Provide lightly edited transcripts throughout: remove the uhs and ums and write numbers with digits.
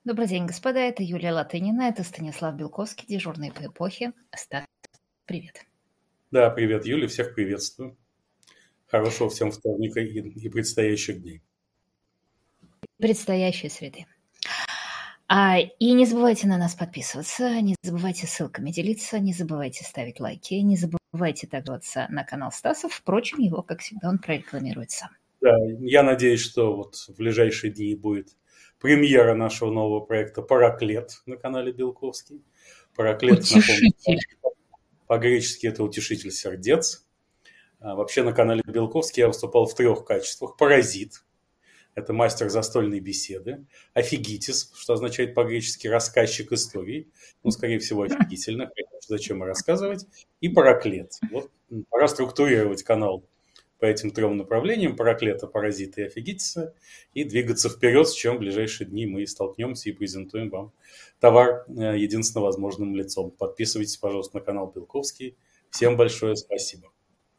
Добрый день, господа. Это Юлия Латынина, это Станислав Белковский, дежурный по эпохе. Стас, привет. Да, привет, Юля, всех приветствую. Хорошего всем вторника и предстоящих дней. Предстоящей среды. И не забывайте на нас подписываться, не забывайте ссылками делиться, не забывайте ставить лайки, не забывайте тагаться на канал Стаса. Впрочем, его, как всегда, он прорекламирует сам. Да, я надеюсь, что вот в ближайшие дни будет премьера нашего нового проекта «Параклет» на канале Белковский. Параклет, Утешитель. По-гречески это «утешитель сердец». Вообще на канале Белковский я выступал в 3 качествах. Паразит – это мастер застольной беседы. Офигитис, что означает по-гречески рассказчик историй. Ну, скорее всего, офигительно. Зачем и рассказывать. И параклет. Вот пора структурировать канал по этим 3 направлениям: параклета, паразита и офигитиса, и двигаться вперед, с чем в ближайшие дни мы столкнемся и презентуем вам товар единственно возможным лицом. Подписывайтесь, пожалуйста, на канал Белковский. Всем большое спасибо.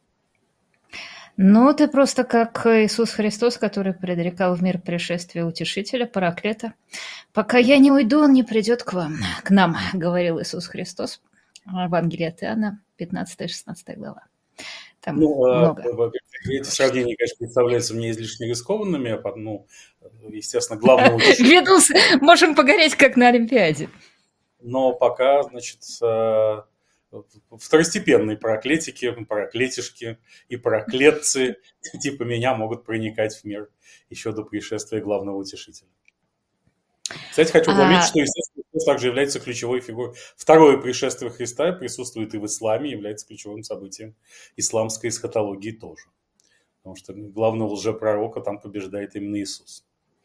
Ну, ты просто как Иисус Христос, который предрекал в мир пришествия утешителя, параклета. «Пока я не уйду, он не придет к нам», говорил Иисус Христос. Евангелие от Иоанна, 15-16 глава. Там много. Эти сравнения, конечно, представляются мне излишне рискованными. Естественно, главного утешителя... Видус, можем погореть, как на Олимпиаде. Но пока, значит, второстепенные параклетики, параклетишки и параклетцы типа меня могут проникать в мир еще до пришествия главного утешителя. Кстати, хочу заметить, что, естественно, Христос также является ключевой фигурой. Второе пришествие Христа присутствует и в исламе, является ключевым событием исламской эсхатологии тоже. Потому что главного лжепророка там побеждает именно Иисус.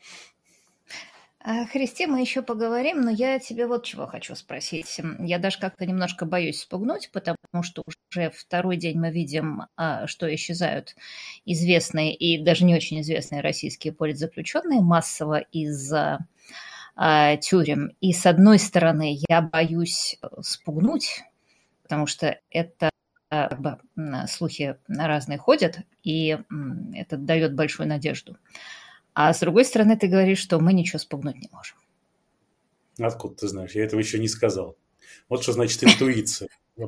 О Христе мы еще поговорим, но я тебе вот чего хочу спросить. Я даже как-то немножко боюсь спугнуть, потому что уже второй день мы видим, что исчезают известные и даже не очень известные российские политзаключенные массово из тюрем. И с одной стороны, я боюсь спугнуть, потому что это как бы слухи разные ходят, и это дает большую надежду. А с другой стороны, ты говоришь, что мы ничего спугнуть не можем. Откуда ты знаешь? Я этого еще не сказал. Вот что значит интуиция.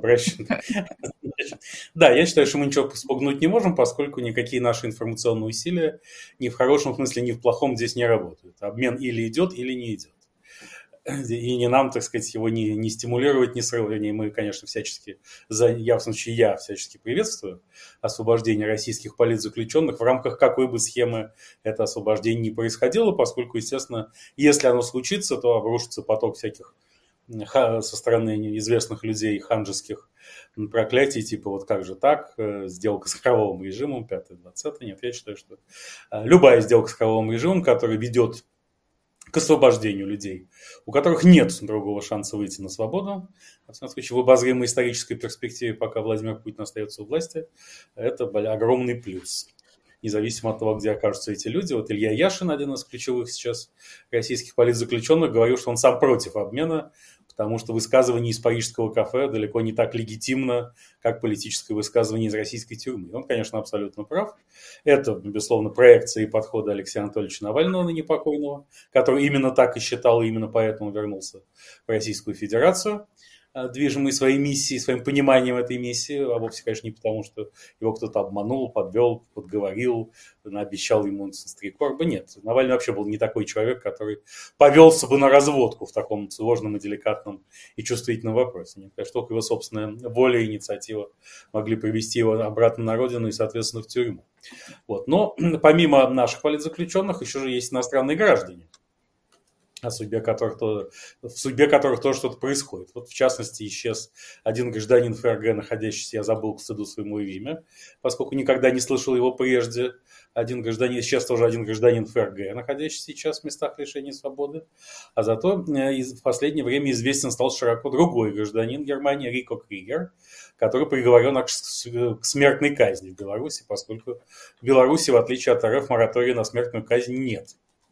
Да, я считаю, что мы ничего спугнуть не можем, поскольку никакие наши информационные усилия ни в хорошем смысле, ни в плохом здесь не работают. Обмен или идет, или не идет. И не нам, так сказать, его не стимулировать, не срывать. Мы, конечно, всячески, я всячески приветствую освобождение российских политзаключенных в рамках какой бы схемы это освобождение не происходило, поскольку, естественно, если оно случится, то обрушится поток всяких со стороны известных людей ханжеских проклятий, типа вот как же так, сделка с кровавым режимом, 5-20. Нет, я считаю, что любая сделка с кровавым режимом, которая ведет к освобождению людей, у которых нет другого шанса выйти на свободу, в случае, в обозримой исторической перспективе, пока Владимир Путин остается у власти, это огромный плюс. Независимо от того, где окажутся эти люди. Вот Илья Яшин, один из ключевых сейчас российских политзаключенных, говорил, что он сам против обмена, потому что высказывание из парижского кафе далеко не так легитимно, как политическое высказывание из российской тюрьмы. Он, конечно, абсолютно прав. Это, безусловно, проекция и подходы Алексея Анатольевича Навального, ныне покойного, который именно так и считал, и именно поэтому вернулся в Российскую Федерацию, движимый своей миссией, своим пониманием этой миссии, а вовсе, конечно, не потому, что его кто-то обманул, подвел, подговорил, обещал ему стрекорба. Нет, Навальный вообще был не такой человек, который повелся бы на разводку в таком сложном и деликатном и чувствительном вопросе. Мне кажется, только его собственная воля и инициатива могли привести его обратно на родину и, соответственно, в тюрьму. Вот. Но помимо наших политзаключенных еще же есть иностранные граждане, в судьбе которых тоже что-то происходит. Вот, в частности, исчез один гражданин ФРГ, находящийся, я забыл к стыду своему имя, поскольку никогда не слышал его прежде. Исчез тоже один гражданин ФРГ, находящийся сейчас в местах лишения свободы. А зато в последнее время известен стал широко другой гражданин Германии, Рико Кригер, который приговорен к смертной казни в Беларуси, поскольку в Беларуси, в отличие от РФ, моратория на смертную казнь нет.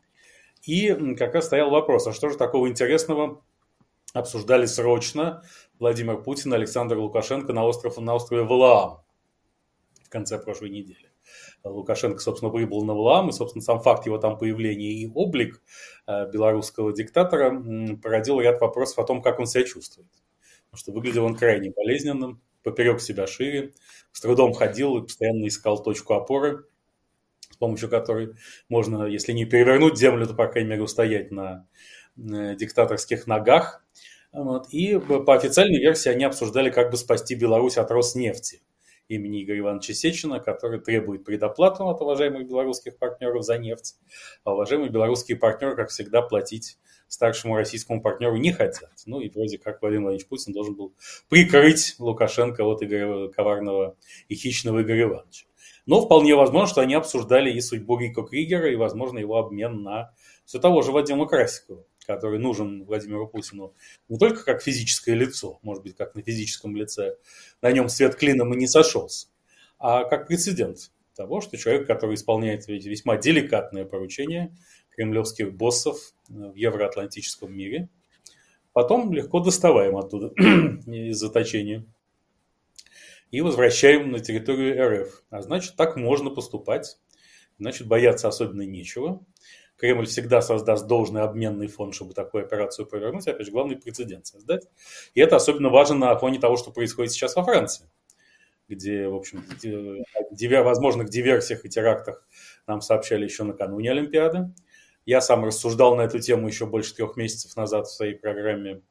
И как раз стоял вопрос, а что же такого интересного обсуждали срочно Владимир Путин и Александр Лукашенко на острове Валаам в конце прошлой недели. Лукашенко, собственно, прибыл на Валаам, и, собственно, сам факт его там появления и облик белорусского диктатора породил ряд вопросов о том, как он себя чувствует. Потому что выглядел он крайне болезненным, поперек себя шире, с трудом ходил и постоянно искал точку опоры, с помощью которой можно, если не перевернуть землю, то, по крайней мере, устоять на диктаторских ногах. Вот. И по официальной версии они обсуждали, как бы спасти Беларусь от Роснефти имени Игоря Ивановича Сечина, который требует предоплату от уважаемых белорусских партнеров за нефть. А уважаемые белорусские партнеры, как всегда, платить старшему российскому партнеру не хотят. Ну и вроде как Владимир Владимирович Путин должен был прикрыть Лукашенко от коварного и хищного Игоря Ивановича. Но вполне возможно, что они обсуждали и судьбу Рико Кригера, и, возможно, его обмен на все того же Вадима Красикова, который нужен Владимиру Путину не только как физическое лицо, может быть, как на физическом лице на нем свет клином и не сошелся, а как прецедент того, что человек, который исполняет весьма деликатное поручение кремлевских боссов в евроатлантическом мире, потом легко доставаем оттуда из заточения и возвращаем на территорию РФ. А значит, так можно поступать, значит, бояться особенно нечего. Кремль всегда создаст должный обменный фонд, чтобы такую операцию провернуть. Опять же, главный прецедент создать. И это особенно важно на фоне того, что происходит сейчас во Франции, где, в общем, о возможных диверсиях и терактах нам сообщали еще накануне Олимпиады. Я сам рассуждал на эту тему еще больше 3 месяцев назад в своей программе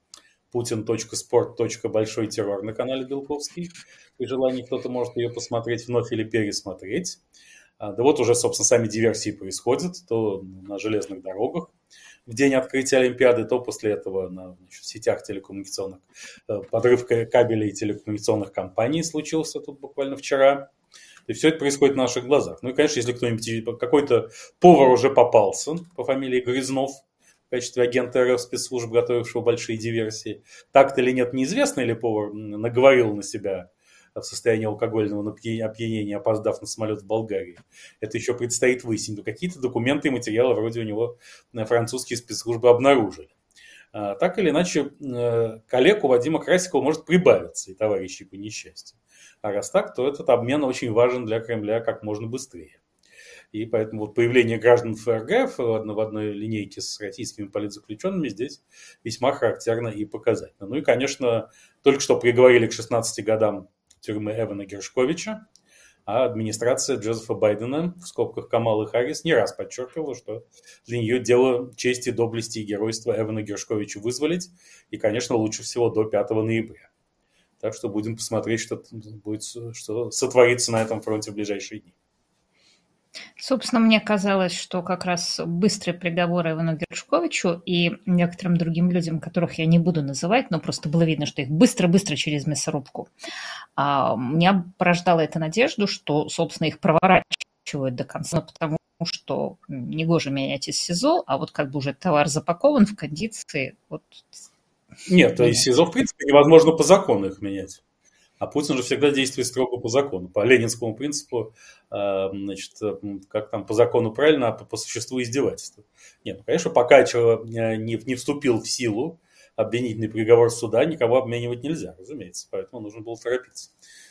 putin.sport.большой террор на канале Белковский. При желании кто-то может ее посмотреть вновь или пересмотреть. Да вот уже, собственно, сами диверсии происходят, то на железных дорогах в день открытия Олимпиады, то после этого в сетях телекоммуникационных, подрыв кабелей телекоммуникационных компаний случился тут буквально вчера. И все это происходит на наших глазах. Ну и, конечно, если кто-нибудь, какой-то повар уже попался по фамилии Грязнов в качестве агента РФ спецслужб, готовившего большие диверсии, так-то или нет, неизвестно, или повар наговорил на себя в состоянии алкогольного опьянения, опоздав на самолет в Болгарии. Это еще предстоит выяснить. Но какие-то документы и материалы вроде у него французские спецслужбы обнаружили. Так или иначе, коллег у Вадима Красикова может прибавиться и товарищей по несчастью. А раз так, то этот обмен очень важен для Кремля как можно быстрее. И поэтому вот появление граждан ФРГ в одной линейке с российскими политзаключенными здесь весьма характерно и показательно. Ну и, конечно, только что приговорили к 16 годам тюрьмы Эвана Гершковича, а администрация Джозефа Байдена, в скобках Камалы Харрис, не раз подчеркивала, что для нее дело чести, доблести и геройства Эвана Гершковича вызволить, и, конечно, лучше всего до 5 ноября. Так что будем посмотреть, что сотворится на этом фронте в ближайшие дни. Собственно, мне казалось, что как раз быстрый приговор Ивану Гершковичу и некоторым другим людям, которых я не буду называть, но просто было видно, что их быстро-быстро через мясорубку. Меня порождало это надежду, что, собственно, их проворачивают до конца, потому что негоже менять из СИЗО, а вот как бы уже товар запакован в кондиции. Вот... Нет, то есть СИЗО, в принципе, невозможно по закону их менять. А Путин же всегда действует строго по закону, по ленинскому принципу, значит, как там по закону правильно, а по существу издевательства. Нет, ну, конечно, пока не вступил в силу обвинительный приговор суда, никого обменивать нельзя, разумеется, поэтому нужно было торопиться.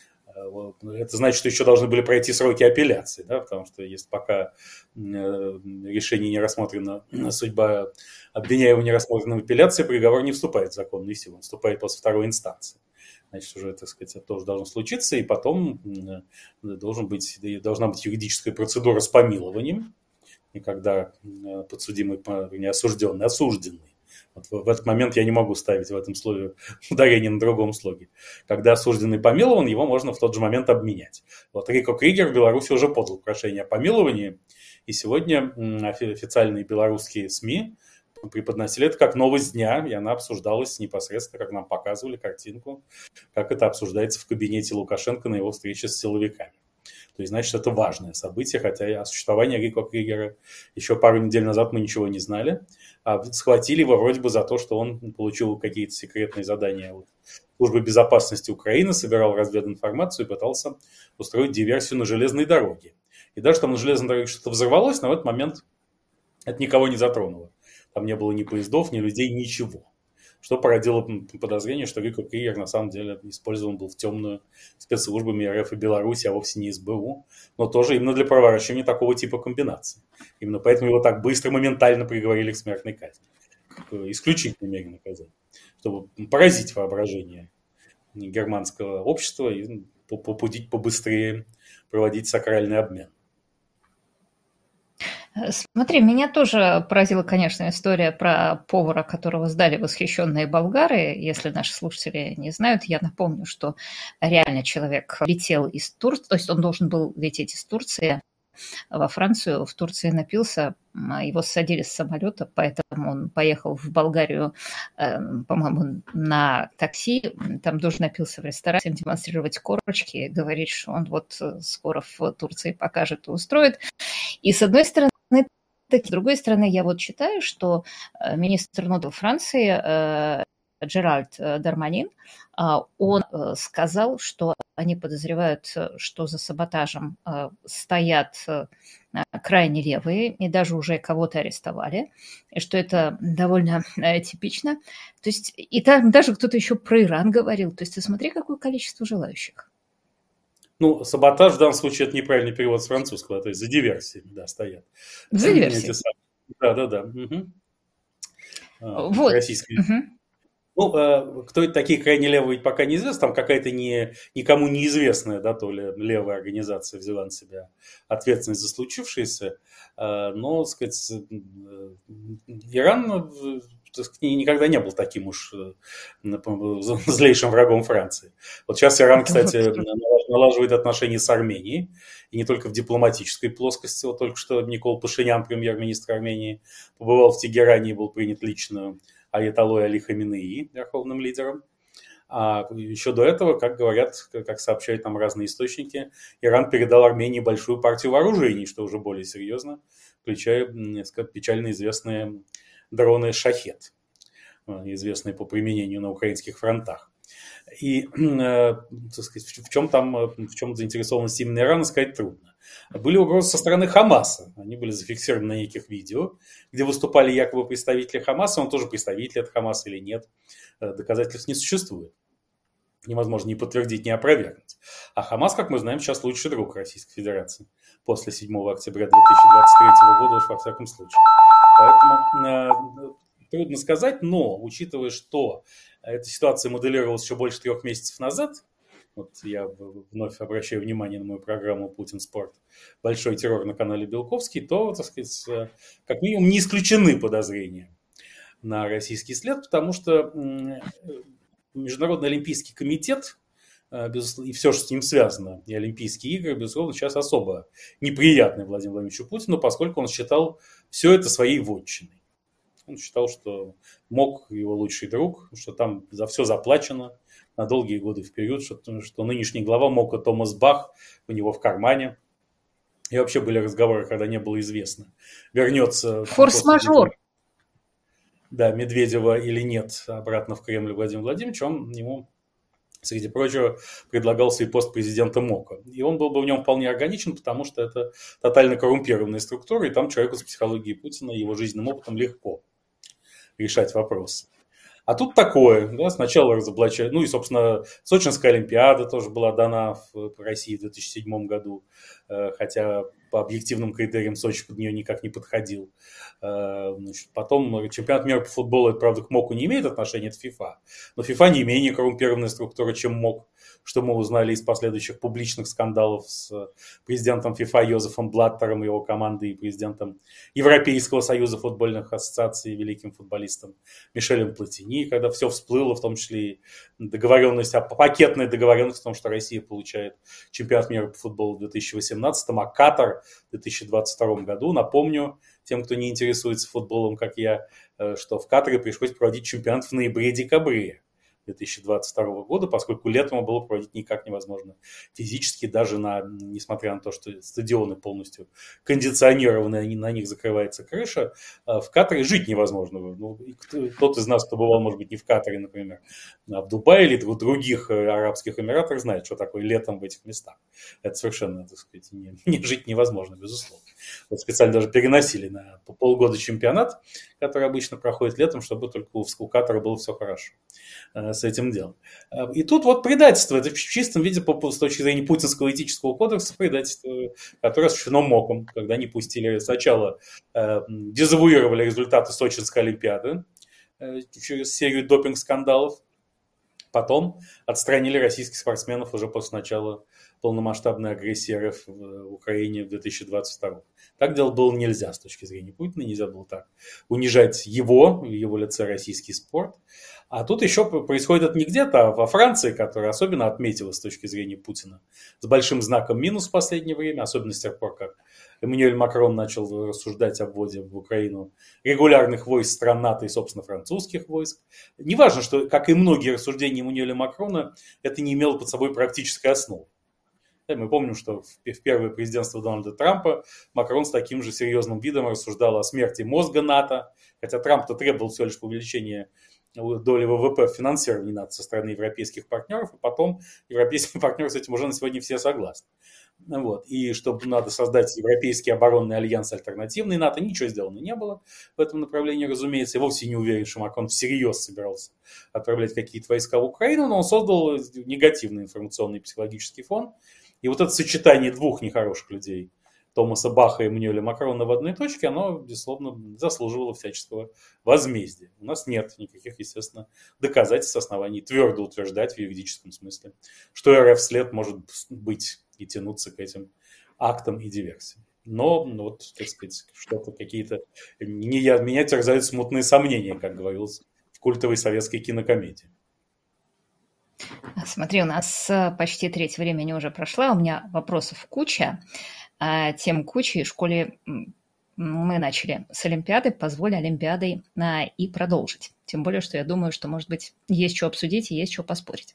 Это значит, что еще должны были пройти сроки апелляции, да, потому что если пока решение не рассмотрено, судьба обвиняемого не рассмотрена в апелляции, приговор не вступает в законную силу, он вступает после второй инстанции. Значит, уже, так сказать, это тоже должно случиться, и потом должна быть юридическая процедура с помилованием, и когда подсудимый, не осужденный, осужденный. Вот в этот момент я не могу ставить в этом слове ударение на другом слоге. Когда осужденный помилован, его можно в тот же момент обменять. Вот Рико Кригер в Беларуси уже подал прошение о помиловании, и сегодня официальные белорусские СМИ преподносили это как новость дня, и она обсуждалась непосредственно, как нам показывали картинку, как это обсуждается в кабинете Лукашенко на его встрече с силовиками. То есть, значит, это важное событие, хотя о существовании Рико Кригера еще пару недель назад мы ничего не знали. А схватили его вроде бы за то, что он получил какие-то секретные задания от Службы безопасности Украины, собирал развединформацию и пытался устроить диверсию на железной дороге. И даже там на железной дороге что-то взорвалось, но в этот момент это никого не затронуло. Там не было ни поездов, ни людей, ничего. что породило подозрение, что Виктор Кригер на самом деле использован был в темную спецслужбами РФ и Беларуси, а вовсе не СБУ, но тоже именно для проворачивания такого типа комбинаций. Именно поэтому его так быстро, моментально приговорили к смертной казни. Исключительной мере наказания, чтобы поразить воображение германского общества и побудить побыстрее проводить сакральный обмен. Смотри, меня тоже поразила, конечно, история про повара, которого сдали восхищенные болгары. Если наши слушатели не знают, я напомню, что реально человек летел из Турции, то есть он должен был лететь из Турции во Францию, в Турции напился, его ссадили с самолета, поэтому он поехал в Болгарию, по-моему, на такси, там тоже напился в ресторане, демонстрировать корочки, говорить, что он вот скоро в Турции покажет и устроит. И с одной стороны, с другой стороны, я вот читаю, что министр НОТ Франции Джеральд Дарманин, он сказал, что они подозревают, что за саботажем стоят крайне левые, и даже уже кого-то арестовали, и что это довольно типично. То есть, и там даже кто-то еще про Иран говорил. То есть, ты смотри, какое количество желающих. Ну, саботаж в данном случае это неправильный перевод с французского, то есть за диверсиями, да, стоят. За диверсией. Да. Угу. Вот. Российские. Угу. Ну, кто это такие крайне левые, пока неизвестно. Там какая-то никому неизвестная, да, то ли левая организация взяла на себя ответственность за случившееся. Но, так сказать, Иран никогда не был таким уж злейшим врагом Франции. Вот сейчас Иран, кстати, налаживает отношения с Арменией, и не только в дипломатической плоскости. Вот только что Никол Пашинян, премьер-министр Армении, побывал в Тегеране и был принят лично аятоллой Али Хаминеи, верховным лидером. А еще до этого, как говорят, как сообщают нам разные источники, Иран передал Армении большую партию вооружений, что уже более серьезно, включая печально известные дроны «Шахед», известные по применению на украинских фронтах. И, так сказать, в чем заинтересованность именно Ирана, сказать трудно. Были угрозы со стороны Хамаса. Они были зафиксированы на неких видео, где выступали якобы представители Хамаса. Он тоже представитель от Хамаса или нет. Доказательств не существует. Невозможно ни подтвердить, ни опровергнуть. А Хамас, как мы знаем, сейчас лучший друг Российской Федерации. После 7 октября 2023 года уж во всяком случае. Поэтому трудно сказать, но учитывая, что эта ситуация моделировалась еще больше 3 месяцев назад, вот я вновь обращаю внимание на мою программу «Путин Спорт. Большой террор» на канале Белковский, то, так сказать, как минимум не исключены подозрения на российский след, потому что Международный олимпийский комитет и все, что с ним связано, и Олимпийские игры, безусловно, сейчас особо неприятны Владимиру Владимировичу Путину, поскольку он считал все это своей вотчиной. Он считал, что МОК его лучший друг, что там за все заплачено на долгие годы вперед, что нынешний глава МОКа Томас Бах у него в кармане. И вообще были разговоры, когда не было известно, вернется форс-мажор. Да, Медведева или нет обратно в Кремль Владимир Владимирович, он ему, среди прочего, предлагал свой пост президента МОКа. И он был бы в нем вполне органичен, потому что это тотально коррумпированная структура, и там человеку с психологией Путина и его жизненным опытом легко решать вопросы. А тут такое, да, сначала разоблачали, ну и, собственно, Сочинская Олимпиада тоже была дана в России в 2007 году, хотя по объективным критериям Сочи под нее никак не подходил. Значит, потом чемпионат мира по футболу, это, правда, к МОКу не имеет отношения, это ФИФА, но ФИФА не менее коррумпированная структура, чем МОК, что мы узнали из последующих публичных скандалов с президентом ФИФА Йозефом Блаттером и его командой, и президентом Европейского союза футбольных ассоциаций, великим футболистом Мишелем Платини, когда все всплыло, в том числе и договоренность, пакетная договоренность о том, что Россия получает чемпионат мира по футболу в 2018, а Катар в 2022 году. Напомню тем, кто не интересуется футболом, как я, что в Катаре пришлось проводить чемпионат в ноябре-декабре 2022 года, поскольку летом его было проводить никак невозможно физически, даже несмотря на то, что стадионы полностью кондиционированы, на них закрывается крыша, в Катаре жить невозможно. Ну, тот из нас, кто бывал, может быть, не в Катаре, например, а в Дубае или в других Арабских Эмиратах, знает, что такое летом в этих местах. Это совершенно, так сказать, не жить невозможно, безусловно. Вот специально даже переносили на полгода чемпионат, который обычно проходит летом, чтобы только у Катара было все хорошо с этим делом. И тут вот предательство, это в чистом виде с точки зрения путинского этического кодекса предательство, которое осуществлено МОКом, когда они пустили сначала, дезавуировали результаты Сочинской Олимпиады через серию допинг-скандалов, потом отстранили российских спортсменов уже после начала полномасштабной агрессии РФ в Украине в 2022. Так делать было нельзя с точки зрения Путина, нельзя было так унижать в его лице российский спорт. А тут еще происходит это не где-то, а во Франции, которая особенно отметила с точки зрения Путина с большим знаком минус в последнее время, особенно с тех пор, как Эммануэль Макрон начал рассуждать о вводе в Украину регулярных войск стран НАТО и, собственно, французских войск. Неважно, что, как и многие рассуждения Эммануэля Макрона, это не имело под собой практической основы. Мы помним, что в первое президентство Дональда Трампа Макрон с таким же серьезным видом рассуждал о смерти мозга НАТО, хотя Трамп-то требовал всего лишь увеличения доли ВВП в финансировании НАТО со стороны европейских партнеров, а потом европейские партнеры с этим уже на сегодня все согласны. Вот. И чтобы надо создать Европейский оборонный альянс альтернативный НАТО, ничего сделано не было в этом направлении, разумеется. Я вовсе не уверен, что Макрон всерьез собирался отправлять какие-то войска в Украину, но он создал негативный информационный и психологический фон. И вот это сочетание двух нехороших людей, Томаса Баха и Эммануэля Макрона в одной точке, оно, безусловно, заслуживало всяческого возмездия. У нас нет никаких, естественно, доказательств, оснований твердо утверждать в юридическом смысле, что РФ след может быть и тянуться к этим актам и диверсиям. Но, вот, так сказать, что-то какие-то... Меня терзают смутные сомнения, как говорилось в культовой советской кинокомедии. Смотри, у нас почти треть времени уже прошла, у меня вопросов куча, тем куча, и в школе мы начали с Олимпиады, позволь Олимпиадой и продолжить. Тем более, что я думаю, что, может быть, есть что обсудить и есть что поспорить.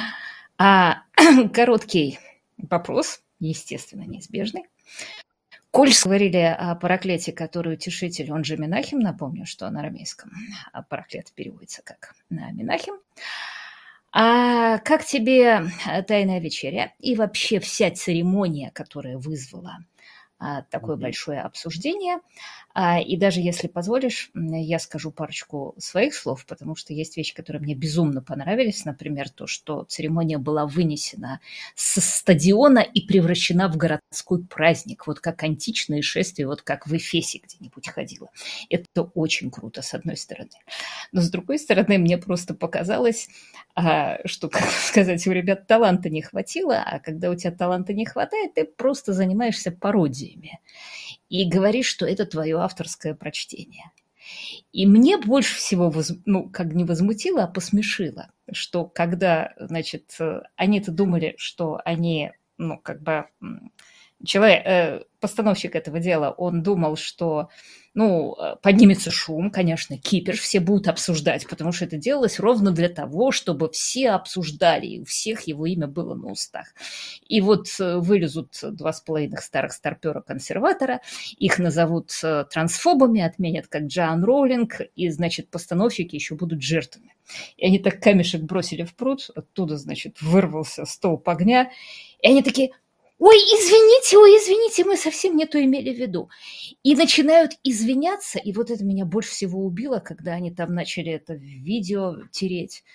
Короткий вопрос, естественно, неизбежный. Коль говорили о параклете, который утешитель, он же Менахем, напомню, что на арамейском параклет переводится как Менахем. А как тебе Тайная вечеря и вообще вся церемония, которая вызвала такое большое обсуждение? И даже если позволишь, я скажу парочку своих слов, потому что есть вещи, которые мне безумно понравились. Например, то, что церемония была вынесена со стадиона и превращена в городской праздник, вот как античное шествие, вот как в Эфесе где-нибудь ходило. Это очень круто, с одной стороны. Но с другой стороны, мне просто показалось, что, как сказать, у ребят таланта не хватило, а когда у тебя таланта не хватает, ты просто занимаешься пародиями и говоришь, что это твое авторское прочтение. И мне больше всего, как не возмутило, а посмешило, что когда, значит, они-то думали, что они, постановщик этого дела, он думал, что, поднимется шум, конечно, кипиш, все будут обсуждать, потому что это делалось ровно для того, чтобы все обсуждали, и у всех его имя было на устах. И вот вылезут 2,5 старых старпера-консерватора, их назовут трансфобами, отменят как Джоан Роулинг, и, значит, постановщики еще будут жертвами. И они так камешек бросили в пруд, оттуда, значит, вырвался столб огня, и они такие: ой, извините, мы совсем не то имели в виду. И начинают извиняться, и вот это меня больше всего убило, когда они там начали это видео тереть.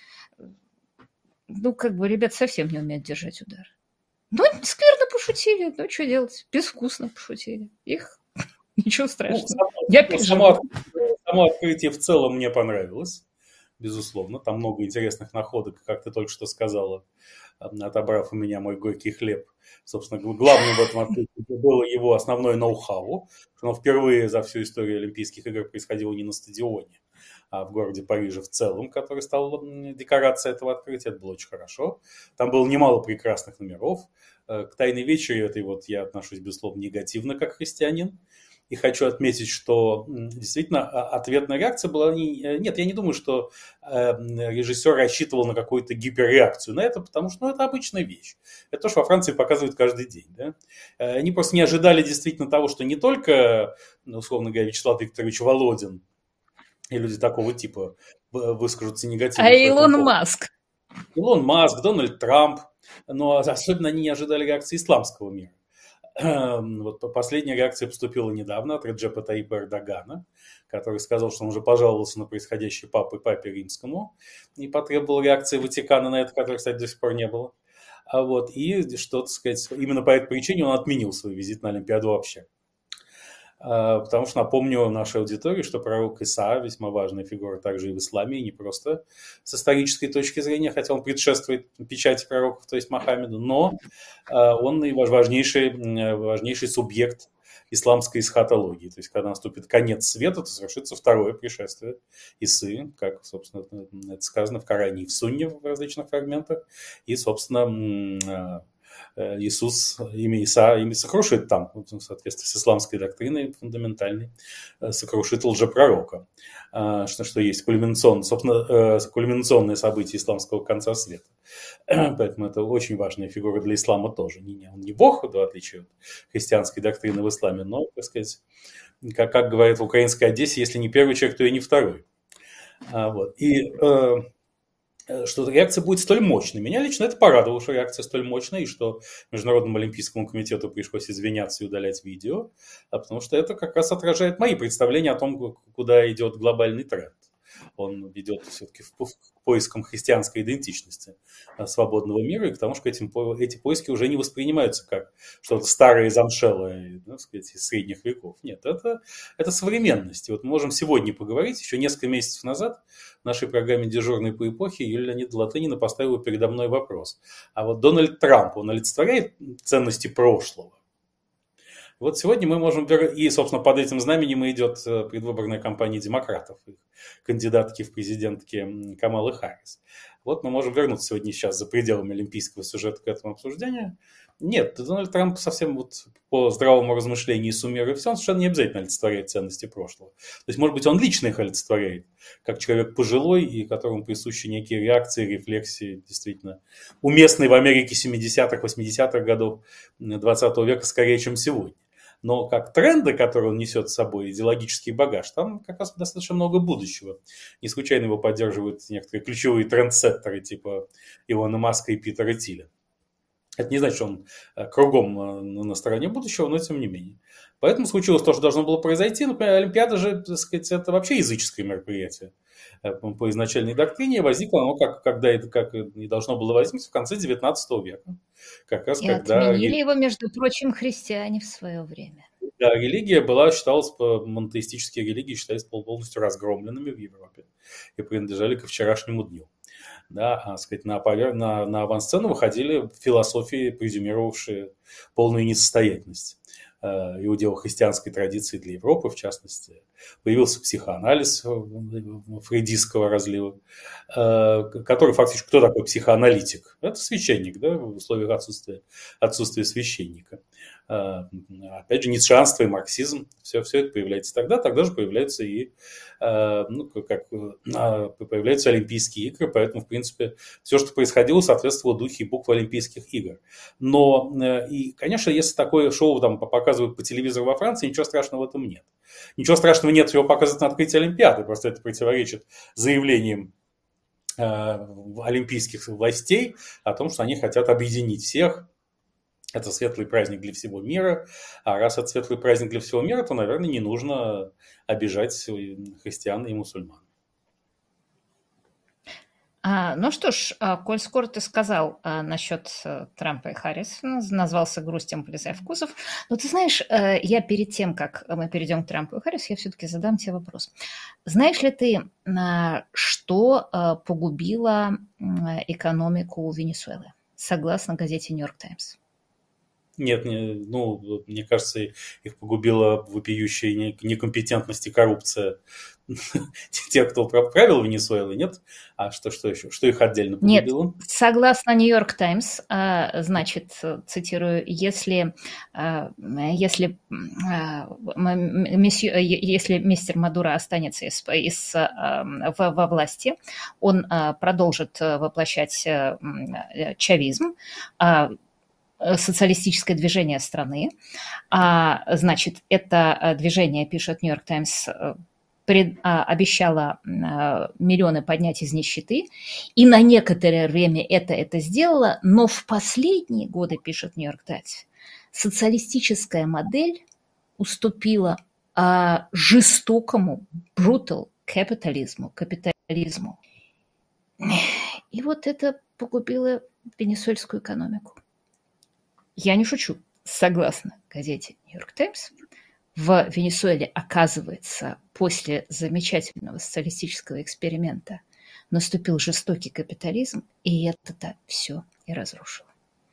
Ребят совсем не умеют держать удар. Скверно пошутили, что делать? Безвкусно пошутили. Ничего страшного. Я переживаю. Само открытие в целом мне понравилось, безусловно. Там много интересных находок, как ты только что сказала, отобрав у меня мой горький хлеб. Собственно, главным в этом открытии было его основное ноу-хау, что оно впервые за всю историю Олимпийских игр происходило не на стадионе, а в городе Париже в целом, который стал декорацией этого открытия. Это было очень хорошо. Там было немало прекрасных номеров. К «Тайной вечере» этой я отношусь, безусловно, негативно, как христианин. И хочу отметить, что действительно ответная реакция была... Нет, я не думаю, что режиссер рассчитывал на какую-то гиперреакцию на это, потому что это обычная вещь. Это то, что во Франции показывают каждый день. Да? Они просто не ожидали действительно того, что не только, условно говоря, Вячеслав Викторович Володин и люди такого типа выскажутся негативно А по этому Илон поводу. Маск. Илон Маск, Дональд Трамп, но особенно они не ожидали реакции исламского мира. Вот последняя реакция поступила недавно от Реджепа Таипа Эрдогана, который сказал, что он уже пожаловался на происходящее папе Римскому и потребовал реакции Ватикана на это, которой, кстати, до сих пор не было. И что, так сказать, именно по этой причине он отменил свой визит на Олимпиаду вообще. Потому что напомню нашей аудитории, что пророк Иса весьма важная фигура также и в исламе, и не просто с исторической точки зрения, хотя он предшествует печати пророков, то есть Мухаммеду, но он и важнейший субъект исламской эсхатологии. То есть, когда наступит конец света, то совершится второе пришествие Исы, как, собственно, это сказано в Коране и в Сунне в различных фрагментах, и, собственно, Иисус, имя Иса, имя сокрушит там, в соответствии с исламской доктриной фундаментальной, сокрушит лжепророка, что есть кульминационное событие исламского конца света. Поэтому это очень важная фигура для ислама тоже. Он не бог, в отличие от христианской доктрины в исламе, но, так сказать, как говорят в украинской Одессе, если не первый человек, то и не второй. И что реакция будет столь мощной. Меня лично это порадовало, что реакция столь мощная, и что Международному олимпийскому комитету пришлось извиняться и удалять видео, потому что это как раз отражает мои представления о том, куда идет глобальный тренд. Он ведет все-таки к поискам христианской идентичности свободного мира, и к тому, что эти поиски уже не воспринимаются как что-то старое и замшелое, так сказать, из средних веков. Нет, это современность. И вот мы можем сегодня поговорить. Еще несколько месяцев назад в нашей программе «Дежурный по эпохе» Юлия Леонидовна Латынина поставила передо мной вопрос. А вот Дональд Трамп, он олицетворяет ценности прошлого? Вот сегодня мы можем... И, собственно, под этим знаменем идет предвыборная кампания демократов, их кандидатки в президентки Камалы Харрис. Вот мы можем вернуться сегодня сейчас за пределами олимпийского сюжета к этому обсуждению. Нет, Дональд Трамп совсем вот по здравому размышлению и суммируя все, он совершенно не обязательно олицетворяет ценности прошлого. То есть, может быть, он лично их олицетворяет, как человек пожилой, и которому присущи некие реакции, рефлексии, действительно уместные в Америке 70-х, 80-х годов 20 века скорее, чем сегодня. Но как тренды, которые он несет с собой, идеологический багаж, там как раз достаточно много будущего. Не случайно его поддерживают некоторые ключевые трендсеттеры типа Илона Маска и Питера Тиля. Это не значит, что он кругом на стороне будущего, но тем не менее. Поэтому случилось то, что должно было произойти. Например, Олимпиада же, так сказать, это вообще языческое мероприятие. По изначальной доктрине возникло оно, как и должно было возникнуть в конце XIX века. Как раз, И когда отменили его, между прочим, христиане в свое время. Да, религия считалась, монотеистические религии считались полностью разгромленными в Европе и принадлежали ко вчерашнему дню. Да, сказать, на авансцену выходили философии, презюмировавшие полную несостоятельность иудео-христианской традиции для Европы, в частности. Появился психоанализ фрейдистского разлива, который фактически... Кто такой психоаналитик? Это священник, да, в условиях отсутствия священника. Опять же, ницшеанство и марксизм, все это появляется тогда же появляются и появляются Олимпийские игры, поэтому, в принципе, все, что происходило, соответствовало духу и букве Олимпийских игр. Но, и, конечно, если такое шоу там показывают по телевизору во Франции, ничего страшного в этом нет. Ничего страшного нет, его показывают на открытии Олимпиады, просто это противоречит заявлениям олимпийских властей о том, что они хотят объединить всех. Это светлый праздник для всего мира. А раз это светлый праздник для всего мира, то, наверное, не нужно обижать христиан и мусульман. Ну что ж, коль скоро ты сказал насчет Трампа и Харрис, назвался грустем, полезай вкусов. Но ты знаешь, я перед тем, как мы перейдем к Трампу и Харрис, я все-таки задам тебе вопрос. Знаешь ли ты, что погубило экономику Венесуэлы, согласно газете «Нью-Йорк Таймс»? Нет, мне кажется, их погубила вопиющая некомпетентность и коррупция тех, кто правил Венесуэлой, нет? А что еще? Что их отдельно Нет, погубило? согласно Нью-Йорк Таймс, значит, цитирую, если мистер Мадуро останется во власти, он продолжит воплощать чавизм, социалистическое движение страны. Значит, это движение, пишет Нью-Йорк Таймс, обещала миллионы поднять из нищеты, и на некоторое время это сделала, но в последние годы, пишет Нью-Йорк Таймс, социалистическая модель уступила жестокому brutal капитализму. И вот это погубило венесуэльскую экономику. Я не шучу. Согласно газете «Нью-Йорк Таймс», в Венесуэле, оказывается, после замечательного социалистического эксперимента наступил жестокий капитализм, и это все и разрушило.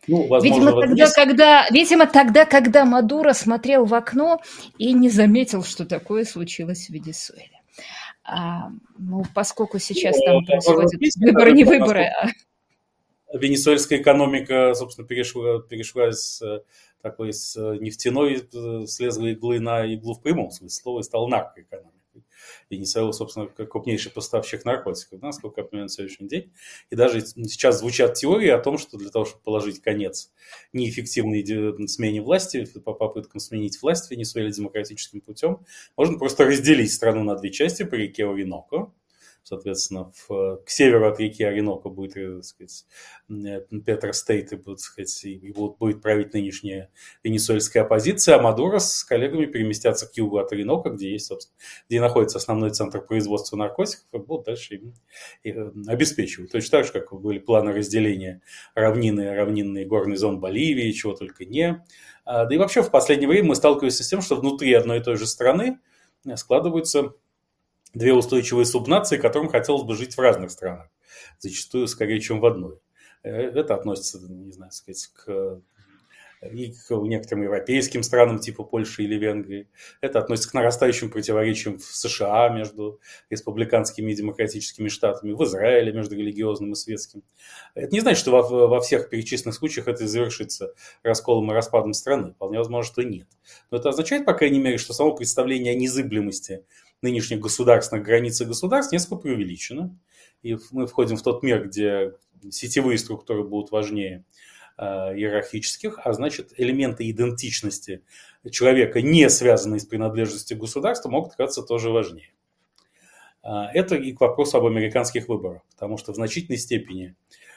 Видимо, тогда, когда Мадуро смотрел в окно и не заметил, что такое случилось в Венесуэле. Поскольку сейчас там происходят выборы, не выборы. Венесуэльская экономика, собственно, перешла с нефтяной слезлой иглы на иглу в прямом смысле слова и стала наркоэкономикой. Венесуэла, собственно, как крупнейший поставщик наркотиков, насколько я понимаю, на сегодняшний день. И даже сейчас звучат теории о том, что для того, чтобы положить конец неэффективной смене власти, по попыткам сменить власть в Венесуэле демократическим путем, можно просто разделить страну на две части по реке Ориноко. Соответственно, к северу от реки Ориноко будет, так сказать, Петро-Стейт, и будет править нынешняя венесуэльская оппозиция, а Мадуро с коллегами переместятся к югу от Ориноко, где находится основной центр производства наркотиков, и будут дальше их обеспечивать. Точно так же, как были планы разделения равнинной горной зоны Боливии, чего только не. Да и вообще в последнее время мы сталкиваемся с тем, что внутри одной и той же страны складываются две устойчивые субнации, которым хотелось бы жить в разных странах, зачастую скорее, чем в одной. Это относится, не знаю, сказать, к некоторым европейским странам, типа Польши или Венгрии. Это относится к нарастающим противоречиям в США между республиканскими и демократическими штатами, в Израиле между религиозным и светским. Это не значит, что во всех перечисленных случаях это завершится расколом и распадом страны. Вполне возможно, что нет. Но это означает, по крайней мере, что само представление о незыблемости нынешних государственных границ и государств несколько преувеличено. И мы входим в тот мир, где сетевые структуры будут важнее иерархических, а значит, элементы идентичности человека, не связанные с принадлежностью к государству, могут оказаться тоже важнее. Это и к вопросу об американских выборах, потому что в значительной степени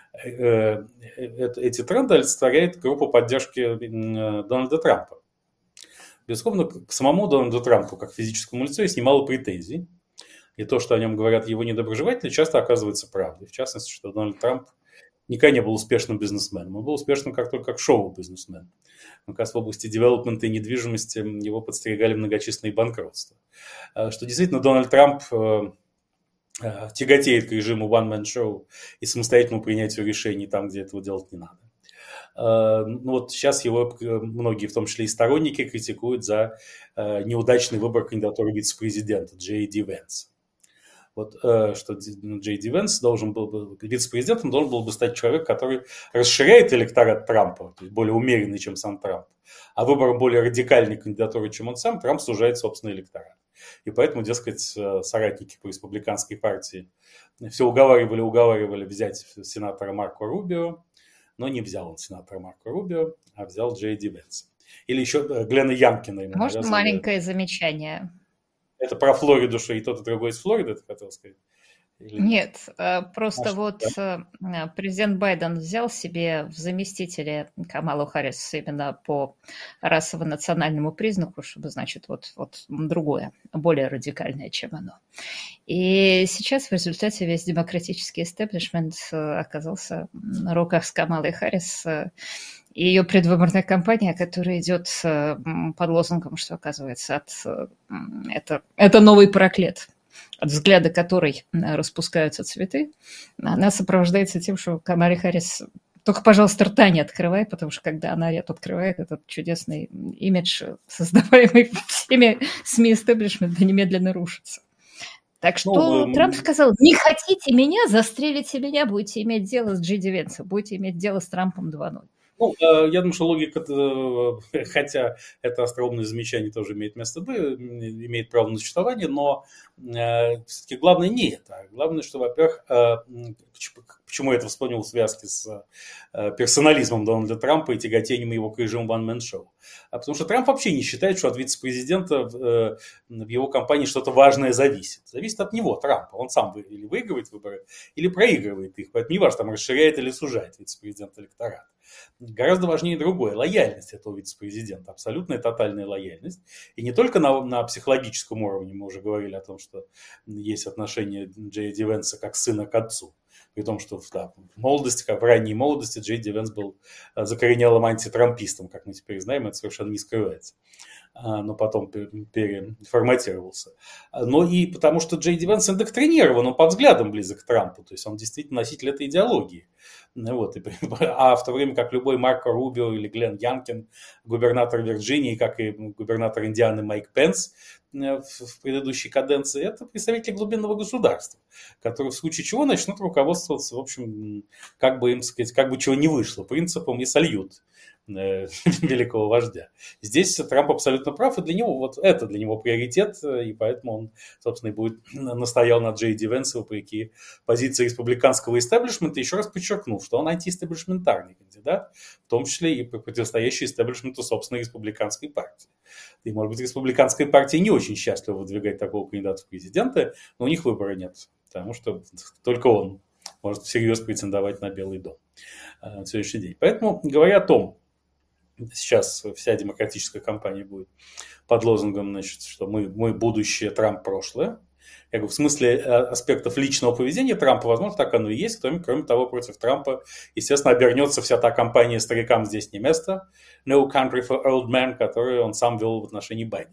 эти тренды олицетворяет группа поддержки Дональда Трампа. Безусловно, к самому Дональду Трампу, как физическому лицу, есть немало претензий. И то, что о нем говорят его недоброжелатели, часто оказывается правдой. В частности, что Дональд Трамп никогда не был успешным бизнесменом. Он был успешным только как шоу-бизнесмен. Но, как в области девелопмента и недвижимости его подстерегали многочисленные банкротства. Что действительно Дональд Трамп тяготеет к режиму one-man-show и самостоятельному принятию решений там, где этого делать не надо. Вот сейчас его многие, в том числе и сторонники, критикуют за неудачный выбор кандидатуры вице-президента Джей Ди Венса. Вот что Джей Ди Венс вице-президентом должен был бы стать человек, который расширяет электорат Трампа, то есть более умеренный, чем сам Трамп. А выбором более радикальной кандидатуры, чем он сам, Трамп сужает собственный электорат. И поэтому, дескать, соратники по республиканской партии все уговаривали взять сенатора Марко Рубио, но не взял он сенатора Марко Рубио, а взял Джей Ди Венса. Или еще Глена Ямкина. Можно маленькое замечание? Это про Флориду, что и тот, и другой из Флориды, ты хотел сказать? Нет, просто президент Байден взял себе в заместители Камалу Харрис именно по расово-национальному признаку, чтобы, значит, вот другое, более радикальное, чем оно. И сейчас в результате весь демократический истеблишмент оказался на руках с Камалой Харрис, и ее предвыборная кампания, которая идет под лозунгом, что, оказывается, это новый проклят, от взгляда которой распускаются цветы, она сопровождается тем, что Камале Харрис Только, пожалуйста, рта не открывай, потому что когда она рот открывает, этот чудесный имидж, создаваемый всеми СМИ истеблишмента, немедленно рушится. Так что Трамп сказал, не хотите меня, застрелите меня, будете иметь дело с Джей Ди Венсом, будете иметь дело с Трампом 2.0. Ну, я думаю, что логика, хотя это остроумное замечание тоже имеет место быть, имеет право на существование, но все-таки главное не это. Главное, что, во-первых, почему я это вспомнил в связке с персонализмом Дональда Трампа и тяготением его к режиму One Man Show. Потому что Трамп вообще не считает, что от вице-президента в его кампании что-то важное зависит. Зависит от него, Трампа. Он сам или выигрывает выборы, или проигрывает их. Поэтому не важно, там расширяет или сужает вице-президент электорат. Гораздо важнее другое – лояльность этого вице-президента, абсолютная тотальная лояльность. И не только на психологическом уровне, мы уже говорили о том, что есть отношение Джей Ди Венса как сына к отцу. При том, что в молодости, как в ранней молодости, Джей Ди Венс был закоренелым антитрампистом, как мы теперь знаем, это совершенно не скрывается. Но потом переформатировался. Но и потому что Джей Ди Венс индоктринирован, он по взглядам близок к Трампу, то есть он действительно носитель этой идеологии. Вот. А в то время как любой Марко Рубио или Глен Янкин, губернатор Вирджинии, как и губернатор Индианы Майк Пенс в предыдущей каденции, это представители глубинного государства, которые в случае чего начнут руководствоваться, в общем, как бы им сказать, как бы чего не вышло, принципом и сольют великого вождя. Здесь Трамп абсолютно прав, и для него вот это для него приоритет, и поэтому он, собственно, и будет настоял на Джей Ди Венсе вопреки позиции республиканского истеблишмента, еще раз подчеркнув, что он антиэстеблишментарный кандидат, в том числе и противостоящий истеблишменту собственной республиканской партии. И, может быть, республиканская партия не очень счастлива выдвигать такого кандидата в президенты, но у них выбора нет, потому что только он может всерьез претендовать на Белый дом на сегодняшний день. Поэтому, говоря о том, сейчас вся демократическая кампания будет под лозунгом, значит, что мы будущее, Трамп прошлое. Я говорю, в смысле аспектов личного поведения Трампа, возможно, так оно и есть. Кроме того, против Трампа, естественно, обернется вся та кампания «Старикам здесь не место», «No country for old men», которую он сам вел в отношении Байдена.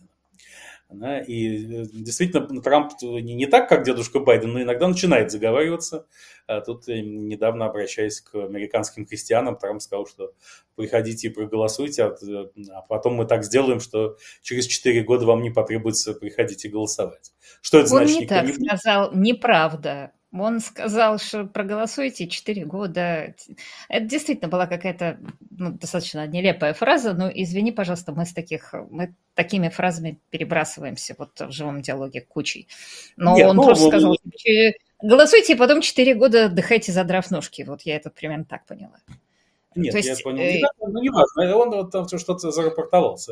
И действительно, Трамп не так, как дедушка Байден, но иногда начинает заговариваться. Тут, недавно обращаясь к американским христианам, Трамп сказал, что приходите и проголосуйте, а потом мы так сделаем, что через 4 года вам не потребуется приходить и голосовать. Что это значит? Он не так сказал, неправда. Он сказал, что проголосуйте 4 года. Это действительно была какая-то достаточно нелепая фраза, но извини, пожалуйста, мы такими фразами перебрасываемся вот в живом диалоге кучей. Но нет, он просто сказал, голосуйте, и потом 4 года отдыхайте, задрав ножки. Вот я это примерно так поняла. Нет, я понял. Не важно, он там что-то зарапортовался,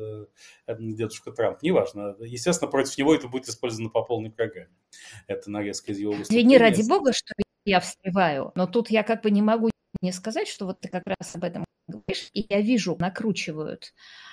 дедушка Трамп, неважно. Естественно, против него это будет использовано по полной программе. Это нарезка из его выступления. Не ради бога, что я встреваю, но тут я как бы не могу не сказать, что вот ты как раз об этом говоришь, и я вижу, накручивают.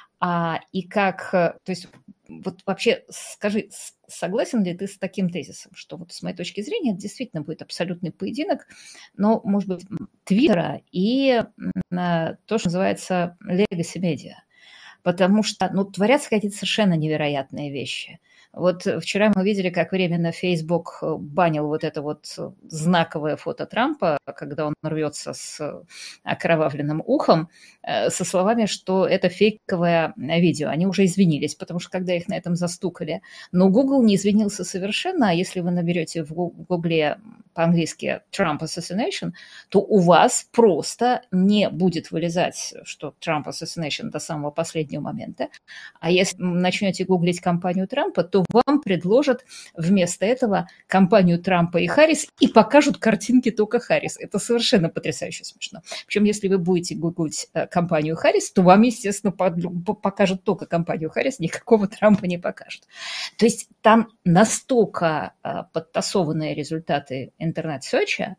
И как, то есть вот вообще скажи, согласен ли ты с таким тезисом, что вот с моей точки зрения это действительно будет абсолютный поединок, но, может быть, Твиттера и то, что называется legacy media, потому что, творятся какие-то совершенно невероятные вещи. Вот вчера мы видели, как временно Facebook банил вот это вот знаковое фото Трампа, когда он рвется с окровавленным ухом, со словами, что это фейковое видео. Они уже извинились, потому что когда их на этом застукали. Но Google не извинился совершенно, а если вы наберете в Гугле по-английски Trump Assassination, то у вас просто не будет вылезать, что Trump Assassination до самого последнего момента. А если начнете гуглить кампанию Трампа, то вам предложат вместо этого кампанию Трампа и Харрис и покажут картинки только Харрис. Это совершенно потрясающе смешно. Причем, если вы будете гуглить кампанию Харрис, то вам, естественно, покажут только кампанию Харрис, никакого Трампа не покажут. То есть там настолько подтасованные результаты интернет-сёрча,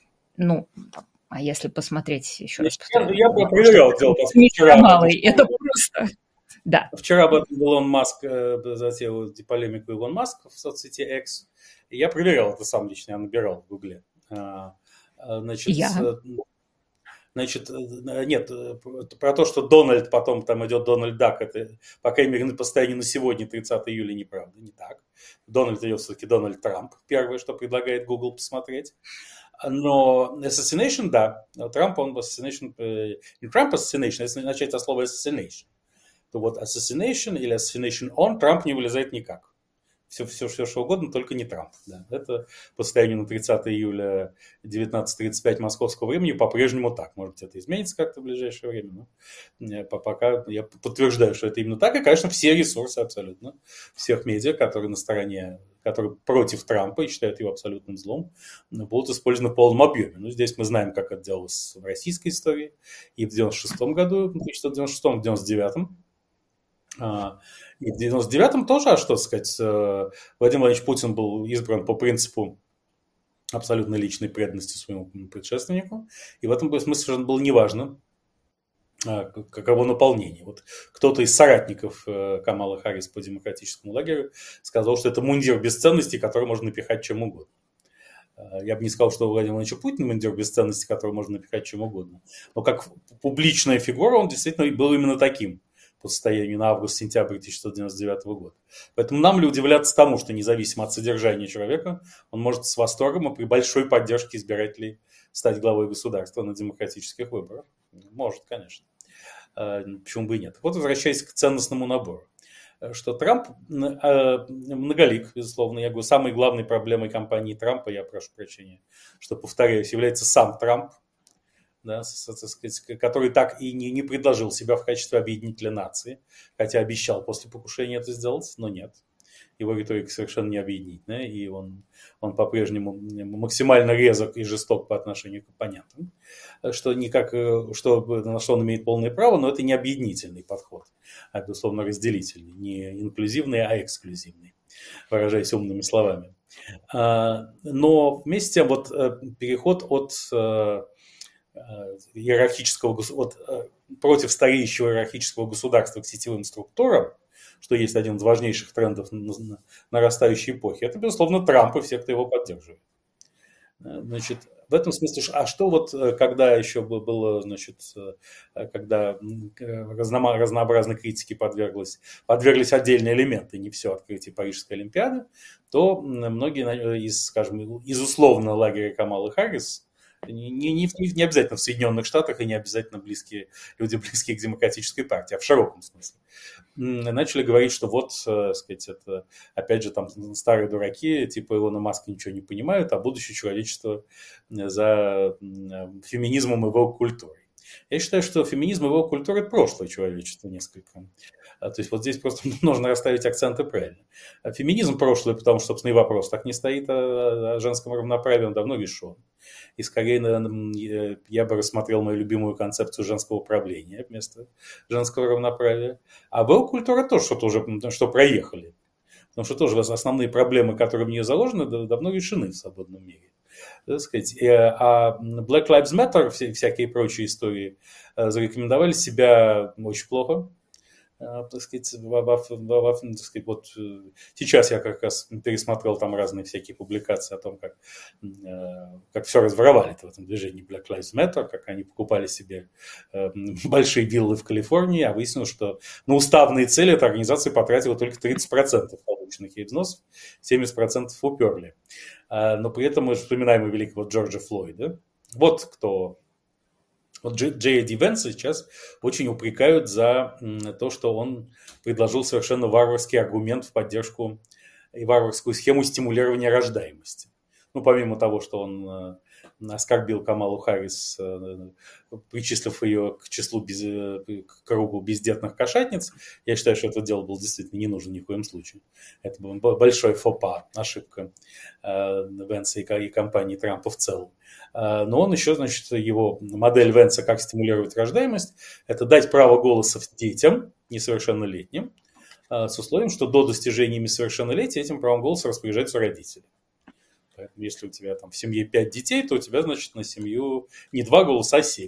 а если посмотреть еще раз... Я бы проверял дело. Это просто... Да. Вчера об этом Илон Маск затеял полемику Илон Маск в соцсети X. И я проверял это сам лично, я набирал в Гугле. Значит, нет, про то, что Дональд, потом там идет Дональд Дак, это, по крайней мере, по состоянию на сегодня, 30 июля, неправда, не так. Дональд идет все-таки Дональд Трамп, первое, что предлагает Google посмотреть. Но assassination, да. Трамп, он assassination, не Trump assassination, если начать со слова assassination, то вот assassination или assassination on Трамп не вылезает никак. Все, что угодно, только не Трамп. Да. Это по состоянию на 30 июля 19:35 московского времени по-прежнему так. Может быть, это изменится как-то в ближайшее время. Но пока я подтверждаю, что это именно так. И, конечно, все ресурсы абсолютно, всех медиа, которые на стороне, которые против Трампа и считают его абсолютным злом, будут использованы в полном объеме. Ну, здесь мы знаем, как это делалось в российской истории. И в 96-м году, в 1996-м, в 99-м. И в 99-м тоже, а что сказать, Владимир Владимирович Путин был избран по принципу абсолютно личной преданности своему предшественнику. И в этом смысле совершенно было неважно, каково наполнение. Вот кто-то из соратников Камалы Харрис по демократическому лагерю сказал, что это мундир бесценностей, который можно напихать чем угодно. Я бы не сказал, что Владимир Владимирович Путин мундир бесценностей, который можно напихать чем угодно. Но как публичная фигура он действительно был именно таким по состоянию на август-сентябрь 1999 года. Поэтому нам ли удивляться тому, что независимо от содержания человека, он может с восторгом и при большой поддержке избирателей стать главой государства на демократических выборах? Может, конечно. Почему бы и нет? Вот возвращаясь к ценностному набору. Что Трамп многолик, безусловно. Я говорю, самой главной проблемой кампании Трампа, я прошу прощения, что, повторяюсь, является сам Трамп, да, который так и не предложил себя в качестве объединителя нации, хотя обещал после покушения это сделать, но нет. Его риторика совершенно не объединительная, и он по-прежнему максимально резок и жесток по отношению к оппонентам, на что он имеет полное право, но это не объединительный подход, а, безусловно, разделительный, не инклюзивный, а эксклюзивный, выражаясь умными словами. Но вместе с тем вот переход от против стареющего иерархического государства к сетевым структурам, что есть один из важнейших трендов нарастающей эпохи, это, безусловно, Трамп и все, кто его поддерживает. Значит, в этом смысле, а что вот когда еще было, значит, когда разнообразной критике подверглись отдельные элементы, не все открытие Парижской Олимпиады, то многие из условно лагеря Камалы Харрис, не обязательно в Соединенных Штатах и не обязательно люди близкие к демократической партии, а в широком смысле, начали говорить, что вот, сказать, это, опять же, там старые дураки, типа Илона Маска ничего не понимают, а будущее человечества за феминизмом и воук-культурой. Я считаю, что феминизм и воук-культура – это прошлое человечества несколько. То есть вот здесь просто нужно расставить акценты правильно. Феминизм прошлое, потому что, собственно, и вопрос так не стоит о женском равноправии, он давно решен. И скорее, наверное, я бы рассмотрел мою любимую концепцию женского управления вместо женского равноправия. А воук-культура тоже что-то уже проехали. Потому что тоже основные проблемы, которые в нее заложены, давно решены в свободном мире. Так сказать. А Black Lives Matter, всякие прочие истории, зарекомендовали себя очень плохо. Так сказать, так сказать, вот сейчас я как раз пересмотрел там разные всякие публикации о том, как все разворовали в этом движении Black Lives Matter, как они покупали себе большие виллы в Калифорнии, а выяснилось, что на уставные цели эта организация потратила только 30% полученных ей взносов, 70% уперли. Но при этом мы вспоминаем и великого Джорджа Флойда. Вот кто... Вот Джея Ди Венса сейчас очень упрекают за то, что он предложил совершенно варварский аргумент в поддержку и варварскую схему стимулирования рождаемости. Ну, помимо того, что он оскорбил Камалу Харрис, причислив ее к кругу бездетных кошатниц, я считаю, что это дело было действительно не нужно ни в коем случае. Это был большой фопа, ошибка Венса и компании Трампа в целом. Но он еще, значит, его модель Венса, как стимулировать рождаемость, это дать право голоса детям несовершеннолетним, с условием, что до достижения ими совершеннолетия этим правом голоса распоряжаются родители. Поэтому если у тебя там в семье 5 детей, то у тебя, значит, на семью не 2 голоса, а 7.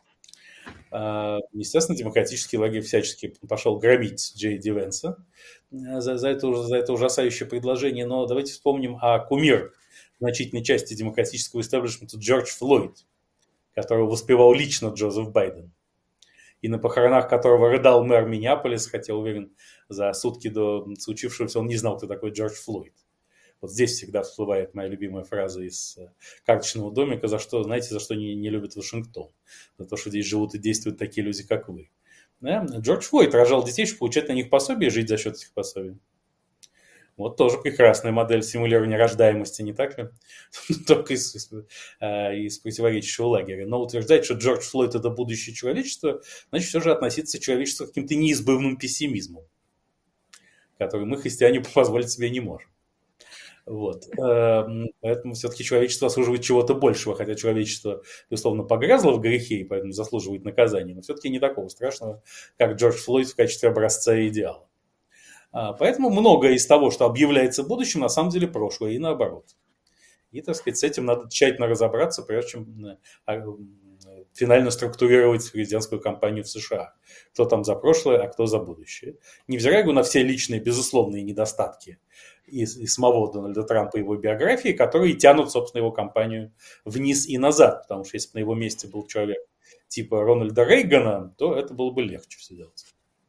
Естественно, демократический лагерь всячески пошел громить Джея Ди Венса за это ужасающее предложение. Но давайте вспомним о кумир значительной части демократического истеблишмента Джордж Флойд, которого воспевал лично Джозеф Байден. И на похоронах которого рыдал мэр Миннеаполиса, хотя, уверен, за сутки до случившегося он не знал, кто такой Джордж Флойд. Вот здесь всегда всплывает моя любимая фраза из «Карточного домика», за что не любят Вашингтон? За то, что здесь живут и действуют такие люди, как вы. Да? Джордж Флойд рожал детей, чтобы получать на них пособие и жить за счет этих пособий. Вот тоже прекрасная модель симулирования рождаемости, не так ли? Только из противоречащего лагеря. Но утверждать, что Джордж Флойд – это будущее человечества, значит, все же относиться к человечеству к каким-то неизбывным пессимизмом, который мы, христиане, позволить себе не можем. Вот. Поэтому все-таки человечество заслуживает чего-то большего, хотя человечество, безусловно, погрязло в грехе и поэтому заслуживает наказания, но все-таки не такого страшного, как Джордж Флойд в качестве образца и идеала. Поэтому многое из того, что объявляется будущим, на самом деле прошлое, и наоборот. И, так сказать, с этим надо тщательно разобраться, прежде чем финально структурировать президентскую кампанию в США. Кто там за прошлое, а кто за будущее. Невзирая на все личные, безусловные недостатки и самого Дональда Трампа и его биографии, которые тянут, собственно, его кампанию вниз и назад. Потому что если бы на его месте был человек типа Рональда Рейгана, то это было бы легче все делать.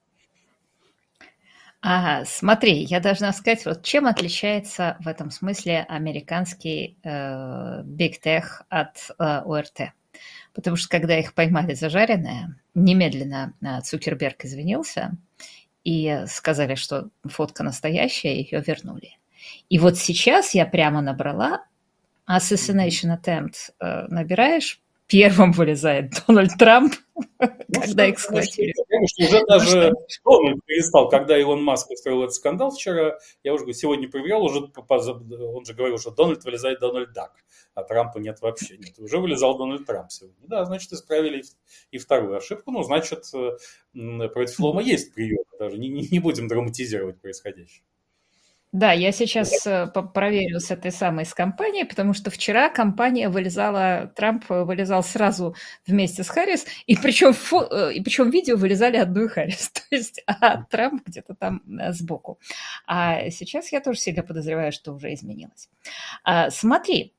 Ага, смотри, я должна сказать, вот чем отличается в этом смысле американский Big Tech от ОРТ. Потому что когда их поймали зажаренное, немедленно Цукерберг извинился и сказали, что фотка настоящая, ее вернули. И вот сейчас я прямо набрала Assassination Attempt, набираешь, первым вылезает Дональд Трамп, когда их схватили. Уже даже Дональд перестал, когда Илон Маск устроил этот скандал вчера, я уже сегодня проверял, он же говорил, что Дональд вылезает Дональд Дак, а Трампа нет вообще. Нет, уже вылезал Дональд Трамп сегодня. Да, значит, исправили и вторую ошибку. Ну, значит, против Лома есть прием. Даже не будем драматизировать происходящее. Да, я сейчас проверю с этой самой с компанией, потому что вчера компания Трамп вылезал сразу вместе с Харрис, и причем видео вылезали одну и Харрис, то есть Трамп где-то там сбоку. А сейчас я тоже сильно подозреваю, что уже изменилось. Смотри,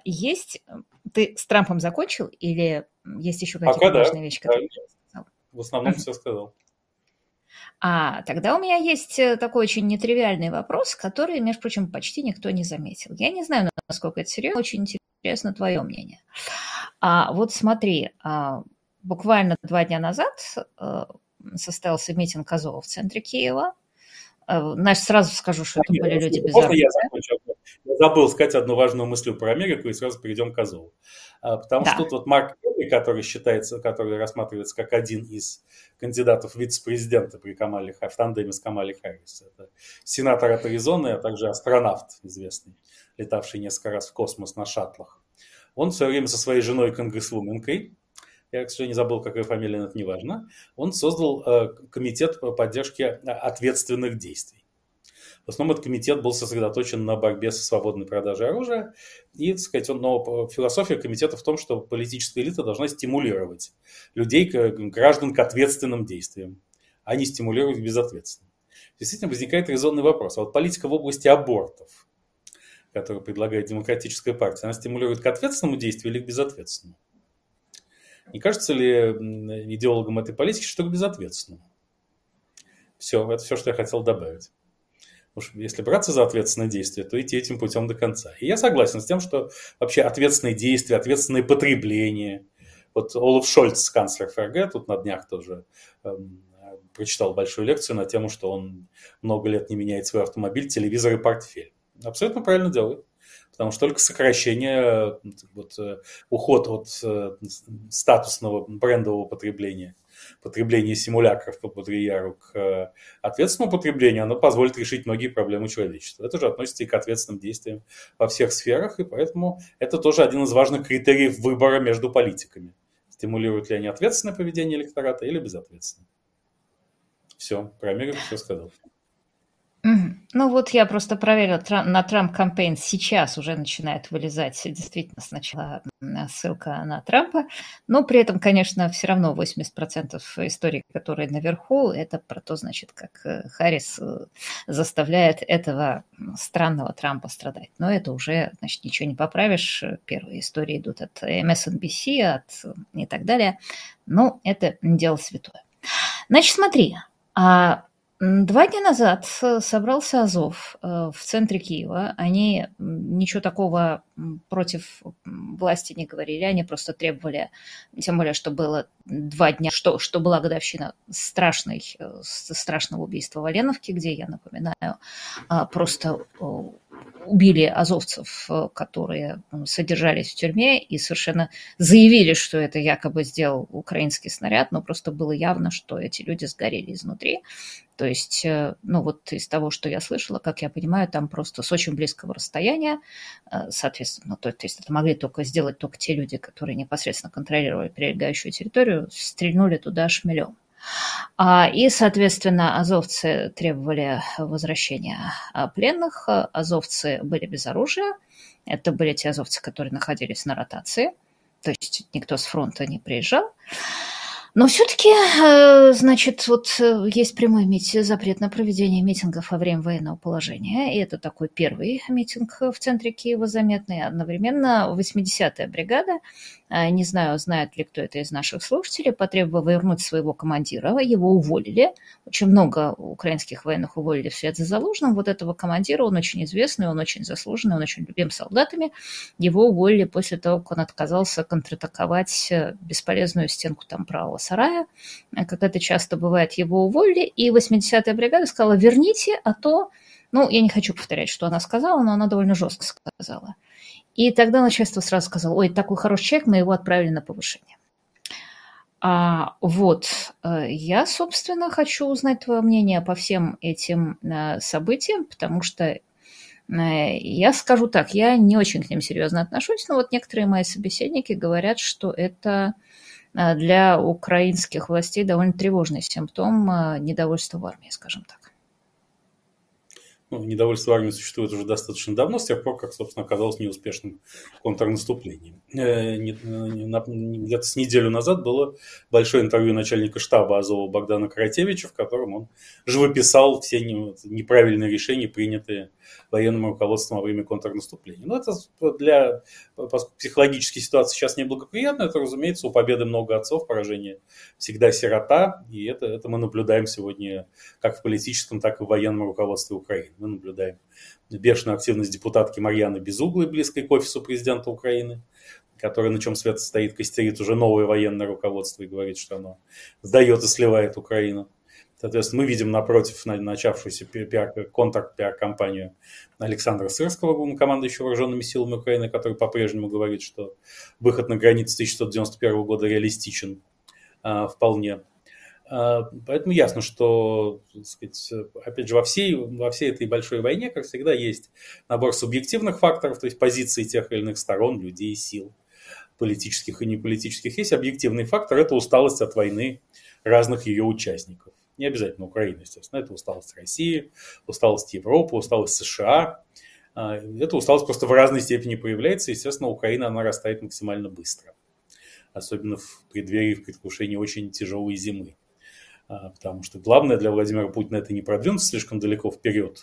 ты с Трампом закончил или есть еще какие-то важные вещи, которые ты сказал? В основном все сказал. Тогда у меня есть такой очень нетривиальный вопрос, который, между прочим, почти никто не заметил. Я не знаю, насколько это серьезно, очень интересно твое мнение. Вот смотри, буквально 2 дня назад состоялся митинг Азова в центре Киева. Значит, сразу скажу, что это были люди без оружия. Я забыл сказать одну важную мысль про Америку, и сразу перейдем к Азову. Потому что тут вот Марк Келли, который рассматривается как один из кандидатов вице-президента в тандеме с Камалой Харрис. Это сенатор от Аризоны, а также астронавт известный, летавший несколько раз в космос на шаттлах. Он в свое время со своей женой конгрессвуменкой, я, к сожалению, забыл, какая фамилия, но это не важно, он создал комитет по поддержке ответственных действий. В основном этот комитет был сосредоточен на борьбе со свободной продажей оружия. И, так сказать, философия комитета в том, что политическая элита должна стимулировать людей, граждан к ответственным действиям, а не стимулировать к безответственным. Действительно, возникает резонный вопрос. А вот политика в области абортов, которую предлагает Демократическая партия, она стимулирует к ответственному действию или к безответственному? Не кажется ли идеологам этой политики, что к безответственному? Все, это все, что я хотел добавить. Потому что если браться за ответственное действие, то идти этим путем до конца. И я согласен с тем, что вообще ответственные действия, ответственное потребление. Вот Олаф Шольц, канцлер ФРГ, тут на днях тоже прочитал большую лекцию на тему, что он много лет не меняет свой автомобиль, телевизор и портфель. Абсолютно правильно делает. Потому что только сокращение, уход от статусного брендового потребления симулякров по Бодрияру к ответственному потреблению, оно позволит решить многие проблемы человечества. Это же относится и к ответственным действиям во всех сферах, и поэтому это тоже один из важных критериев выбора между политиками. Стимулируют ли они ответственное поведение электората или безответственное. Все, про Америку все сказал. Ну вот я просто проверила, на Trump Campaign сейчас уже начинает вылезать действительно сначала ссылка на Трампа, но при этом, конечно, все равно 80% историй, которые наверху, это про то, значит, как Харрис заставляет этого странного Трампа страдать. Но это уже, значит, ничего не поправишь. Первые истории идут от MSNBC, и так далее. Но это дело святое. Значит, смотри, 2 дня назад собрался Азов в центре Киева. Они ничего такого против власти не говорили, они просто требовали, тем более, что было 2 дня, что была годовщина страшного убийства в Оленовке, где, я напоминаю, просто убили азовцев, которые содержались в тюрьме, и совершенно заявили, что это якобы сделал украинский снаряд, но просто было явно, что эти люди сгорели изнутри. То есть, ну вот из того, что я слышала, как я понимаю, там просто с очень близкого расстояния, соответственно, то есть это могли сделать только те люди, которые непосредственно контролировали прилегающую территорию, стрельнули туда шмелем. И, соответственно, азовцы требовали возвращения пленных. Азовцы были без оружия. Это были те азовцы, которые находились на ротации. То есть никто с фронта не приезжал. Но все-таки, значит, вот есть прямой запрет на проведение митингов во время военного положения. И это такой первый митинг в центре Киева заметный. Одновременно 80-я бригада, не знаю, знает ли кто это из наших слушателей, потребовала вернуть своего командира. Его уволили. Очень много украинских военных уволили вслед за Залужным. Вот этого командира, он очень известный, он очень заслуженный, он очень любим солдатами. Его уволили после того, как он отказался контратаковать бесполезную стенку там правого сарая. Как это часто бывает, его уволили. И 80-я бригада сказала: верните, а то... Ну, я не хочу повторять, что она сказала, но она довольно жестко сказала. И тогда начальство сразу сказало: ой, такой хороший человек, мы его отправили на повышение. Я, собственно, хочу узнать твое мнение по всем этим событиям, потому что я скажу так, я не очень к ним серьезно отношусь, но вот некоторые мои собеседники говорят, что это для украинских властей довольно тревожный симптом недовольства в армии, скажем так. Недовольство армией существует уже достаточно давно, с тех пор, как, собственно, оказалось неуспешным контрнаступлением. Где-то с неделю назад было большое интервью начальника штаба Азова Богдана Каратевича, в котором он живописал все неправильные решения, принятые военным руководством во время контрнаступления. Но это поскольку психологическая ситуация сейчас неблагоприятная, это, разумеется, у победы много отцов, поражение всегда сирота, и это мы наблюдаем сегодня как в политическом, так и в военном руководстве Украины. Мы наблюдаем бешеную активность депутатки Марьяны Безуглой, близкой к офису президента Украины, которая, на чем свет стоит, костерит уже новое военное руководство и говорит, что оно сдает и сливает Украину. Соответственно, мы видим напротив начавшуюся контр-пиар-кампанию Александра Сырского, командующего вооруженными силами Украины, который по-прежнему говорит, что выход на границы 1991 года реалистичен вполне. Поэтому ясно, что, так сказать, опять же, во всей этой большой войне, как всегда, есть набор субъективных факторов, то есть позиции тех или иных сторон, людей, сил, политических и неполитических. Есть объективный фактор – это усталость от войны разных ее участников. Не обязательно Украина, естественно. Это усталость России, усталость Европы, усталость США. Эта усталость просто в разной степени проявляется. Естественно, Украина, она растает максимально быстро. Особенно в преддверии, в предвкушении очень тяжелой зимы. Потому что главное для Владимира Путина – это не продвинуться слишком далеко вперед,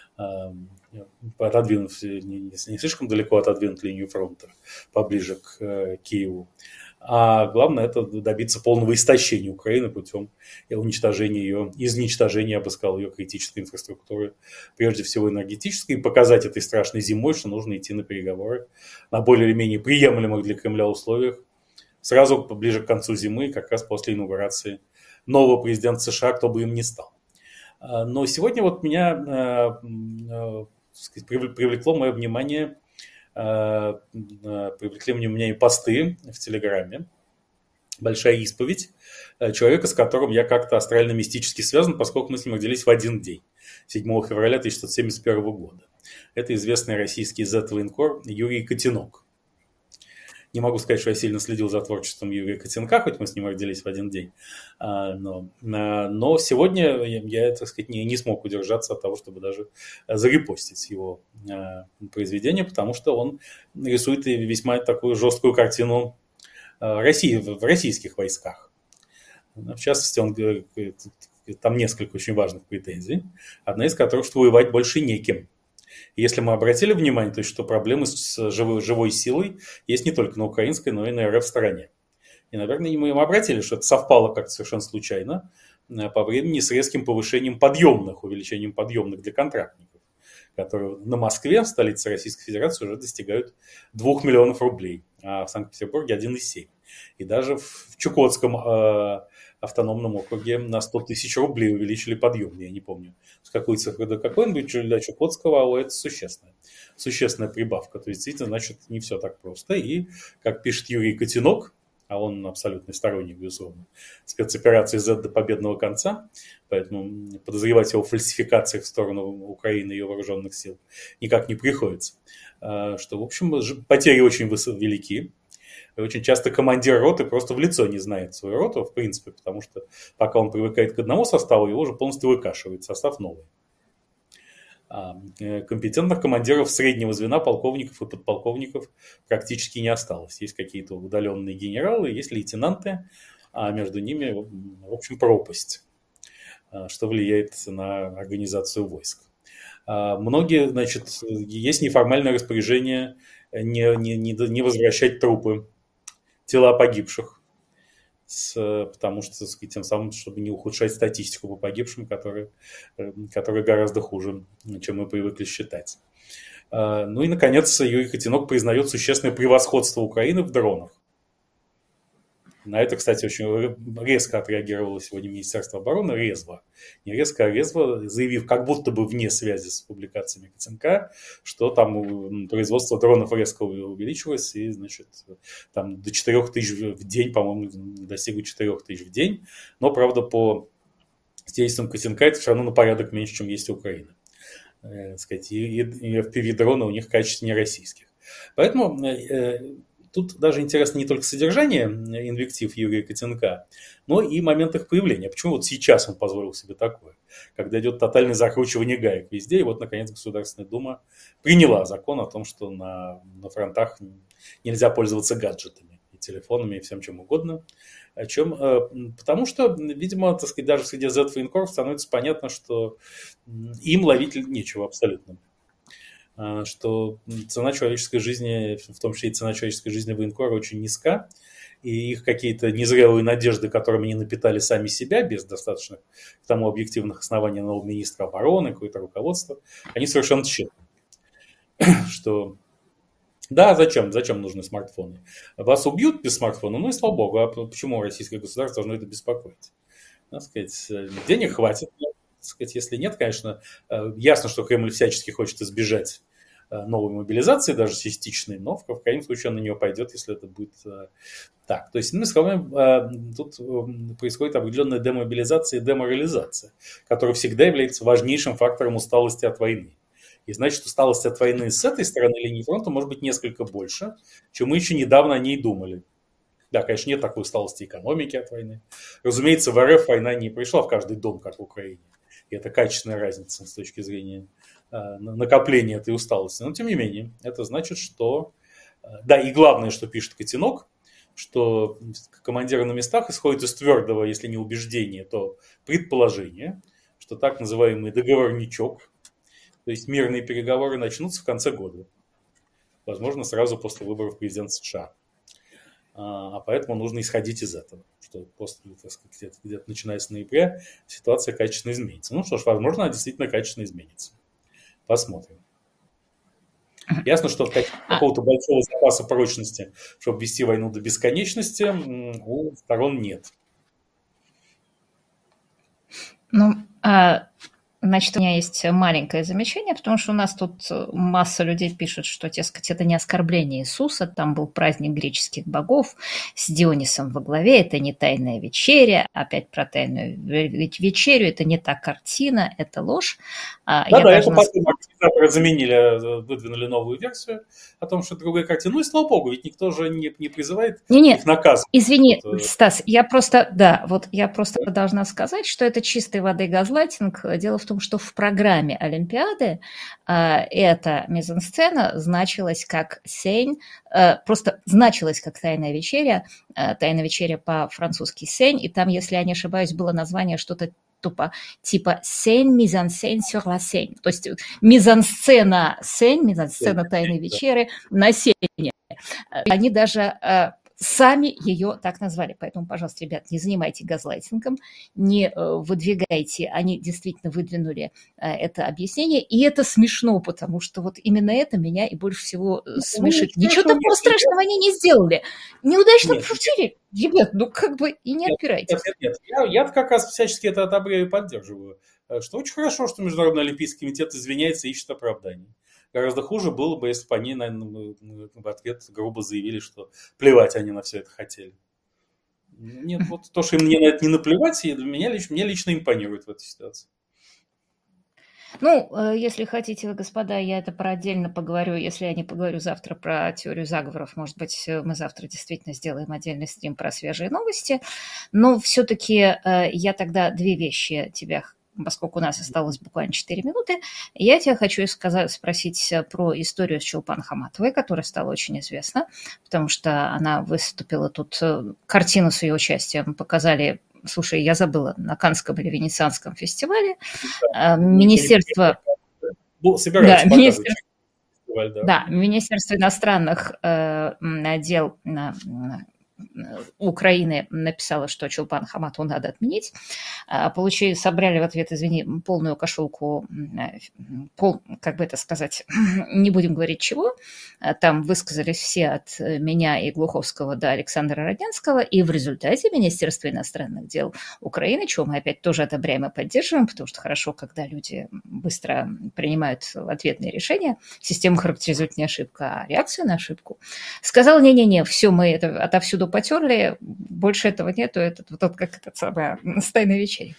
не слишком далеко отодвинуть линию фронта поближе к Киеву. А главное – это добиться полного истощения Украины путем изничтожения, я бы сказал, ее критической инфраструктуры, прежде всего энергетической, и показать этой страшной зимой, что нужно идти на переговоры на более или менее приемлемых для Кремля условиях сразу ближе к концу зимы, как раз после инаугурации нового президента США, кто бы им ни стал. Но сегодня вот меня привлекло мое внимание, привлекли мне посты в Телеграме, большая исповедь человека, с которым я как-то астрально-мистически связан, поскольку мы с ним родились в один день, 7 февраля 1971 года. Это известный российский зет-военкор Юрий Котенок. Не могу сказать, что я сильно следил за творчеством Юрия Котенка, хоть мы с ним родились в один день. Но сегодня я, так сказать, не смог удержаться от того, чтобы даже зарепостить его произведение, потому что он рисует весьма такую жесткую картину России в российских войсках. В частности, он говорит, там несколько очень важных претензий, одна из которых, что воевать больше некем. Если мы обратили внимание, то есть, что проблемы с живой силой есть не только на украинской, но и на РФ стороне. И, наверное, мы обратили, что это совпало как-то совершенно случайно, по времени с резким повышением подъемных, увеличением подъемных для контрактников, которые на Москве, столице Российской Федерации, уже достигают 2 миллионов рублей, а в Санкт-Петербурге 1,7. И даже в Чукотском автономном округе на 100 тысяч рублей увеличили подъем. Я не помню, с какой цифры до какой, но для Чукотского АО это существенная прибавка. То есть, действительно, значит, не все так просто. И, как пишет Юрий Котенок, а он абсолютный сторонник, безусловно, спецоперации Z до победного конца, поэтому подозревать его в фальсификациях в сторону Украины и ее вооруженных сил никак не приходится. Что, в общем, потери очень велики. И очень часто командир роты просто в лицо не знает свою роту, в принципе, потому что пока он привыкает к одному составу, его уже полностью выкашивает, состав новый. Компетентных командиров среднего звена, полковников и подполковников практически не осталось. Есть какие-то удаленные генералы, есть лейтенанты, а между ними, в общем, пропасть, что влияет на организацию войск. Многие, значит, есть неформальное распоряжение не возвращать трупы, тела погибших, потому что, так сказать, тем самым, чтобы не ухудшать статистику по погибшим, которая гораздо хуже, чем мы привыкли считать. Ну и, наконец, Юрий Котенок признает существенное превосходство Украины в дронах. На это, кстати, очень резко отреагировало сегодня Министерство обороны, резво. Не резко, а резво, заявив, как будто бы вне связи с публикациями Котенка, что там производство дронов резко увеличилось, и, значит, там до 4 тысяч в день, по-моему, достигло 4 тысяч в день. Но, правда, по свидетельствам Котенка это все равно на порядок меньше, чем есть Украина. Сказать, и FPV-дроны у них качественнее российских. Поэтому тут даже интересно не только содержание инвектив Юрия Котенка, но и момент их появления. Почему вот сейчас он позволил себе такое? Когда идет тотальное закручивание гаек везде, и вот, наконец, Государственная Дума приняла закон о том, что на фронтах нельзя пользоваться гаджетами, и телефонами, и всем чем угодно. Потому что, видимо, так сказать, даже среди Z-военкоров становится понятно, что им ловить нечего абсолютно. Что цена человеческой жизни, в том числе и цена человеческой жизни военкора, очень низка, и их какие-то незрелые надежды, которыми они напитали сами себя, без достаточных к тому объективных оснований нового министра обороны, какое-то руководство, они совершенно тщетны. Что да, зачем нужны смартфоны? Вас убьют без смартфона, ну и слава богу, а почему российское государство должно это беспокоить? Так сказать, денег хватит. Сказать, если нет, конечно, ясно, что Кремль всячески хочет избежать новой мобилизации, даже частичной, но в крайнем случае он на нее пойдет, если это будет так. То есть, мы сказали, тут происходит определенная демобилизация и деморализация, которая всегда является важнейшим фактором усталости от войны. И значит, усталость от войны с этой стороны линии фронта может быть несколько больше, чем мы еще недавно о ней думали. Да, конечно, нет такой усталости экономики от войны. Разумеется, в РФ война не пришла в каждый дом, как в Украине. И это качественная разница с точки зрения накопления этой усталости. Но, тем не менее, это значит, что... Да, и главное, что пишет Котенок, что командиры на местах исходят из твердого, если не убеждения, то предположения, что так называемый договорничок, то есть мирные переговоры, начнутся в конце года. Возможно, сразу после выборов президента США. А поэтому нужно исходить из этого, что после, так сказать, где-то начиная с ноября ситуация качественно изменится. Ну что ж, возможно, она действительно качественно изменится. Посмотрим. Ясно, что какого-то большого запаса прочности, чтобы вести войну до бесконечности, у сторон нет. Ну, значит, у меня есть маленькое замечание, потому что у нас тут масса людей пишет, что, дескать, это не оскорбление Иисуса, там был праздник греческих богов с Дионисом во главе, это не тайная вечеря, опять про тайную вечерю, это не та картина, это ложь. Да, это потом организаторы заменили, выдвинули новую версию о том, что другая картина. Ну и слава богу, ведь никто же не призывает их наказывать. Извини, Стас, я просто должна сказать, что это чистой воды газлайтинг. Дело в том, что в программе Олимпиады эта мизансцена значилась как сень, просто значилась как тайная вечеря по-французски сень, и там, если я не ошибаюсь, было название что-то типа «сень, мизансцен sur la Seine». То есть мизансцена тайной вечери на сене. Они даже сами ее так назвали. Поэтому, пожалуйста, ребят, не занимайте газлайтингом, не выдвигайте. Они действительно выдвинули это объяснение. И это смешно, потому что вот именно это меня и больше всего смешит. Ничего такого страшного они не сделали. Неудачно пошутили. Ребят, ну как бы и не отпирайтесь. Нет. Я как раз всячески это одобряю и поддерживаю. Что очень хорошо, что Международный Олимпийский комитет извиняется и ищет оправданий. Гораздо хуже было бы, если бы они, наверное, в ответ грубо заявили, что плевать они на все это хотели. Нет, вот то, что им мне на это не наплевать, мне лично импонирует в этой ситуации. Ну, если хотите вы, господа, я это про отдельно поговорю. Если я не поговорю завтра про теорию заговоров, может быть, мы завтра действительно сделаем отдельный стрим про свежие новости. Но все-таки я тогда две вещи тебя, поскольку у нас осталось буквально 4 минуты, я тебя хочу спросить про историю с Чулпан Хаматовой, которая стала очень известна, потому что она выступила тут, картину с ее участием показали. Слушай, я забыла, на Каннском или Венецианском фестивале. Да, Министерство... Собираются показывать. Да, Министерство иностранных дел Украины написала, что Чулпан Хаматову надо отменить. Собрали в ответ, извини, полную кошелку, как бы это сказать, не будем говорить чего. Там высказались все от меня и Глуховского до Александра Роднянского, и в результате Министерство иностранных дел Украины, чего мы опять тоже одобряем и поддерживаем, потому что хорошо, когда люди быстро принимают ответные решения, система характеризует не ошибку, а реакцию на ошибку, сказала, не-не-не, все, мы это отовсюду потерли, больше этого нету, вот как это самое, стайная вечеря.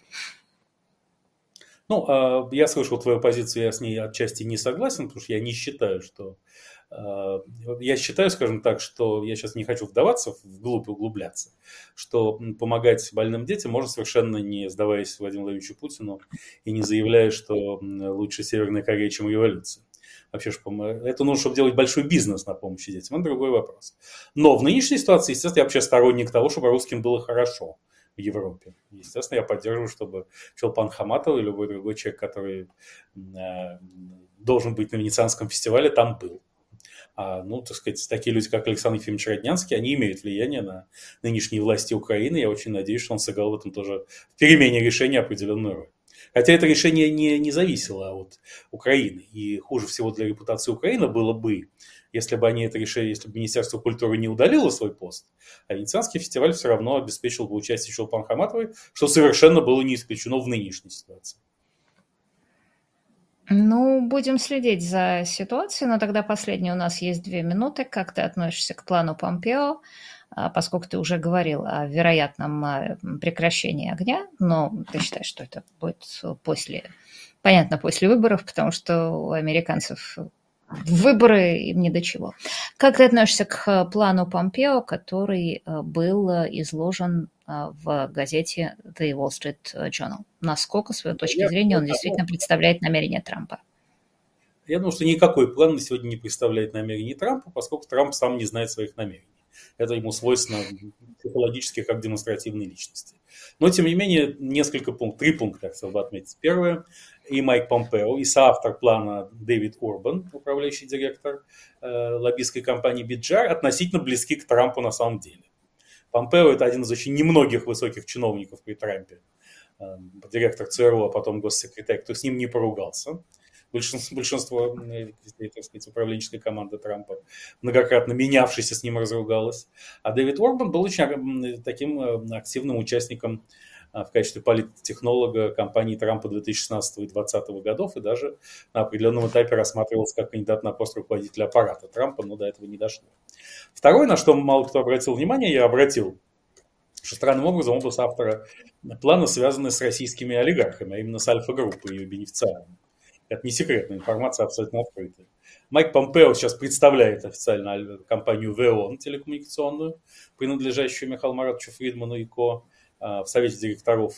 Ну, я слышал твою позицию, я с ней отчасти не согласен, потому что я не считаю, что... Я считаю, скажем так, что я сейчас не хочу вдаваться вглубь, углубляться, что помогать больным детям можно совершенно не сдаваясь Владимиру Владимировичу Путину и не заявляя, что лучше Северная Корея, чем революция. Вообще, это нужно, чтобы делать большой бизнес на помощи детям, это другой вопрос. Но в нынешней ситуации, естественно, я вообще сторонник того, чтобы русским было хорошо в Европе. Естественно, я поддерживаю, чтобы Чулпан Хаматова и любой другой человек, который должен быть на Венецианском фестивале, там был. Ну, так сказать, такие люди, как Александр Ефимович Роднянский, они имеют влияние на нынешние власти Украины. Я очень надеюсь, что он сыграл в этом тоже в перемене решения определенную роль. Хотя это решение не зависело от Украины. И хуже всего для репутации Украины было бы, если бы они это решили, если бы Министерство культуры не удалило свой пост, а Венецианский фестиваль все равно обеспечил бы участие Чулпан Хаматовой, что совершенно было не исключено в нынешней ситуации. Ну, будем следить за ситуацией, но тогда последние у нас есть 2 минуты. Как ты относишься к плану Помпео, поскольку ты уже говорил о вероятном прекращении огня, но ты считаешь, что это будет после выборов, потому что у американцев выборы им ни до чего. Как ты относишься к плану Помпео, который был изложен в газете The Wall Street Journal? Насколько, с своей точки зрения, он действительно представляет намерения Трампа? Я думаю, что никакой план на сегодня не представляет намерений Трампа, поскольку Трамп сам не знает своих намерений. Это ему свойственно психологически как демонстративной личности. Но, тем не менее, 3 пункта я хотел бы отметить. Первое, и Майк Помпео, и соавтор плана Дэвид Урбан, управляющий директор лоббистской компании BitJar, относительно близки к Трампу на самом деле. Помпео – это один из очень немногих высоких чиновников при Трампе, директор ЦРУ, а потом госсекретарь, кто с ним не поругался. Большинство, так сказать, управленческой команды Трампа, многократно менявшейся, с ним разругалась. А Дэвид Урбан был очень таким активным участником в качестве политтехнолога кампании Трампа 2016 и 2020 годов, и даже на определенном этапе рассматривался как кандидат на пост руководителя аппарата Трампа, но до этого не дошло. Второе, на что мало кто обратил внимание, я обратил, что странным образом оба соавтора плана связаны с российскими олигархами, а именно с Альфа-группой и ее бенефициарами. Это не секретная информация, абсолютно открытая. Майк Помпео сейчас представляет официально компанию ВЭОН телекоммуникационную, принадлежащую Михаилу Маратовичу Фридману и ко. В совете директоров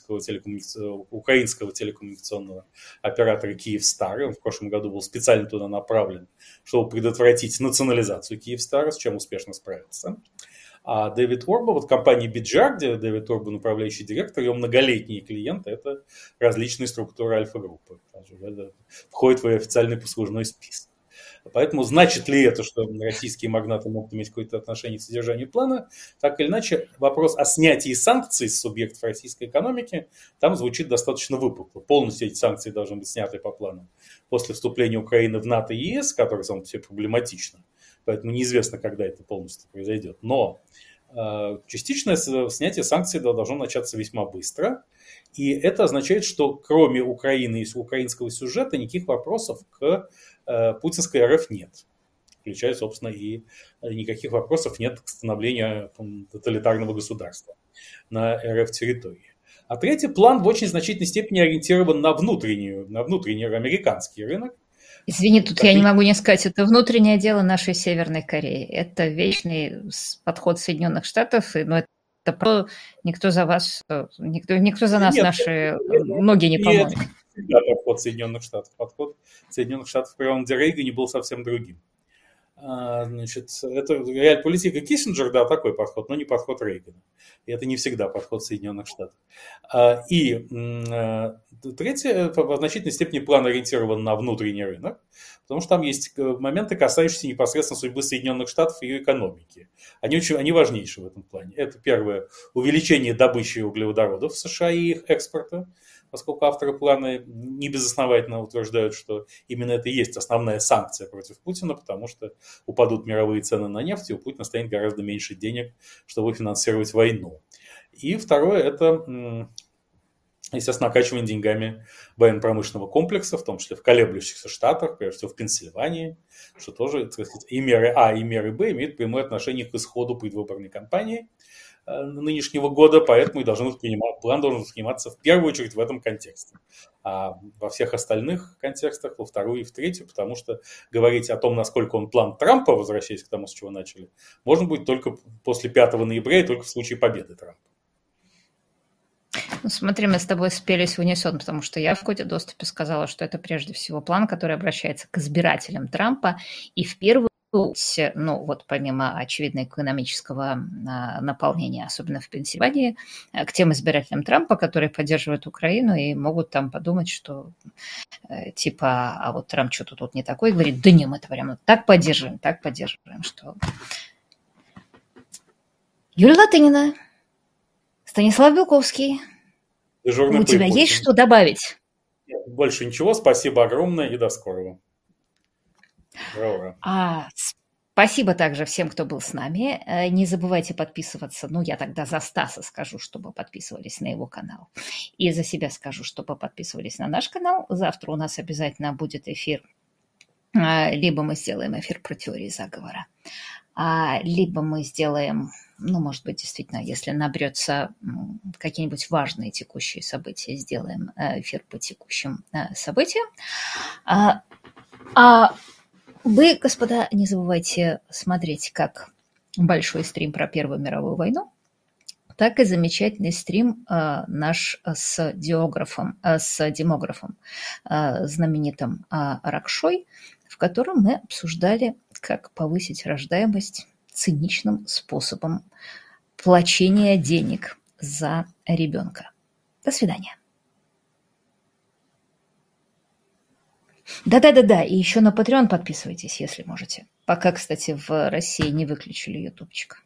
украинского телекоммуникационного оператора Киевстар. Он в прошлом году был специально туда направлен, чтобы предотвратить национализацию Киевстара, с чем успешно справился. А Дэвид Урбан, вот компания BitJar, где Дэвид Урбан управляющий директор, ее многолетние клиенты, это различные структуры Альфа-группы. Это входит в ее официальный послужной список. Поэтому значит ли это, что российские магнаты могут иметь какое-то отношение к содержанию плана? Так или иначе, вопрос о снятии санкций с субъектов российской экономики там звучит достаточно выпукло. Полностью эти санкции должны быть сняты по плану после вступления Украины в НАТО и ЕС, которое само по себе проблематично. Поэтому неизвестно, когда это полностью произойдет. Но частичное снятие санкций должно начаться весьма быстро. И это означает, что кроме Украины и украинского сюжета никаких вопросов к путинской РФ нет. Включая, собственно, и никаких вопросов нет к становлению тоталитарного государства на РФ-территории. А третий план в очень значительной степени ориентирован на внутренний американский рынок. Извини, тут я не могу не сказать, это внутреннее дело нашей Северной Кореи. Это вечный подход Соединенных Штатов, но это никто за вас, никто за нас наши ноги не помоет. Нет, всегда подход Соединенных Штатов. Подход Соединенных Штатов при Рональде Рейгане был совсем другим. Значит, это реальполитика Киссинджер, да, такой подход, но не подход Рейгана. И это не всегда подход Соединенных Штатов. И третье, в значительной степени план ориентирован на внутренний рынок, потому что там есть моменты, касающиеся непосредственно судьбы Соединенных Штатов и ее экономики. Они важнейшие в этом плане. Это первое, увеличение добычи углеводородов в США и их экспорта, поскольку авторы плана небезосновательно утверждают, что именно это и есть основная санкция против Путина, потому что упадут мировые цены на нефть, и у Путина станет гораздо меньше денег, чтобы финансировать войну. И второе, это, естественно, накачивание деньгами военно-промышленного комплекса, в том числе в колеблющихся штатах, прежде всего в Пенсильвании, что тоже, так сказать, и меры А, и меры Б имеют прямое отношение к исходу предвыборной кампании нынешнего года, поэтому и план должен восприниматься в первую очередь в этом контексте. А во всех остальных контекстах, во вторую и в третью, потому что говорить о том, насколько он план Трампа, возвращаясь к тому, с чего начали, можно будет только после 5 ноября и только в случае победы Трампа. Ну, смотри, мы с тобой спелись в унисон, потому что я в коде доступе сказала, что это прежде всего план, который обращается к избирателям Трампа и в первую очередь, ну вот помимо очевидно экономического наполнения, особенно в Пенсильвании, к тем избирателям Трампа, которые поддерживают Украину и могут там подумать, что типа, а вот Трамп что-то тут не такой, говорит, да не, мы-то прямо так поддерживаем, что... Юлия Латынина, Станислав Белковский, Дежурный у тебя есть что добавить? Больше ничего, спасибо огромное и до скорого. Ура. Спасибо также всем, кто был с нами. Не забывайте подписываться. Ну, я тогда за Стаса скажу, чтобы подписывались на его канал. И за себя скажу, чтобы подписывались на наш канал. Завтра у нас обязательно будет эфир. Либо мы сделаем эфир про теории заговора, либо мы сделаем, ну, может быть, действительно, если наберется какие-нибудь важные текущие события, сделаем эфир по текущим событиям. Вы, господа, не забывайте смотреть как большой стрим про Первую мировую войну, так и замечательный стрим наш с демографом знаменитым Ракшой, в котором мы обсуждали, как повысить рождаемость циничным способом плачения денег за ребенка. До свидания. Да, и еще на Patreon подписывайтесь, если можете. Пока, кстати, в России не выключили ютубчик.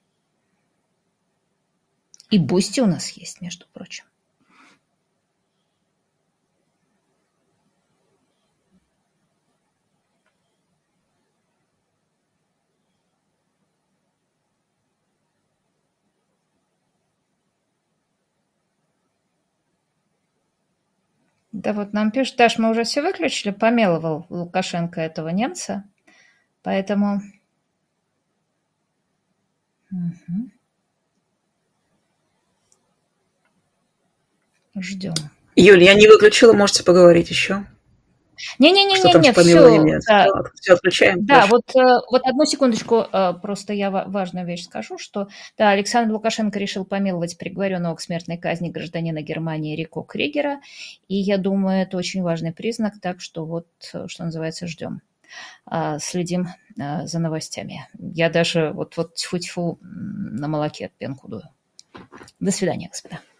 И Бусти у нас есть, между прочим. Да вот нам пишут, Даш, мы уже все выключили, помеловал Лукашенко этого немца, поэтому... Угу. Ждем. Юль, я не выключила, можете поговорить еще. Не-не-не, все отключаем. Да, вот одну секундочку, просто я важную вещь скажу, что да, Александр Лукашенко решил помиловать приговоренного к смертной казни гражданина Германии Рико Кригера, и я думаю, это очень важный признак, так что вот, что называется, ждем, следим за новостями. Я даже вот тьфу-тьфу на молоке пенку дую. До свидания, господа.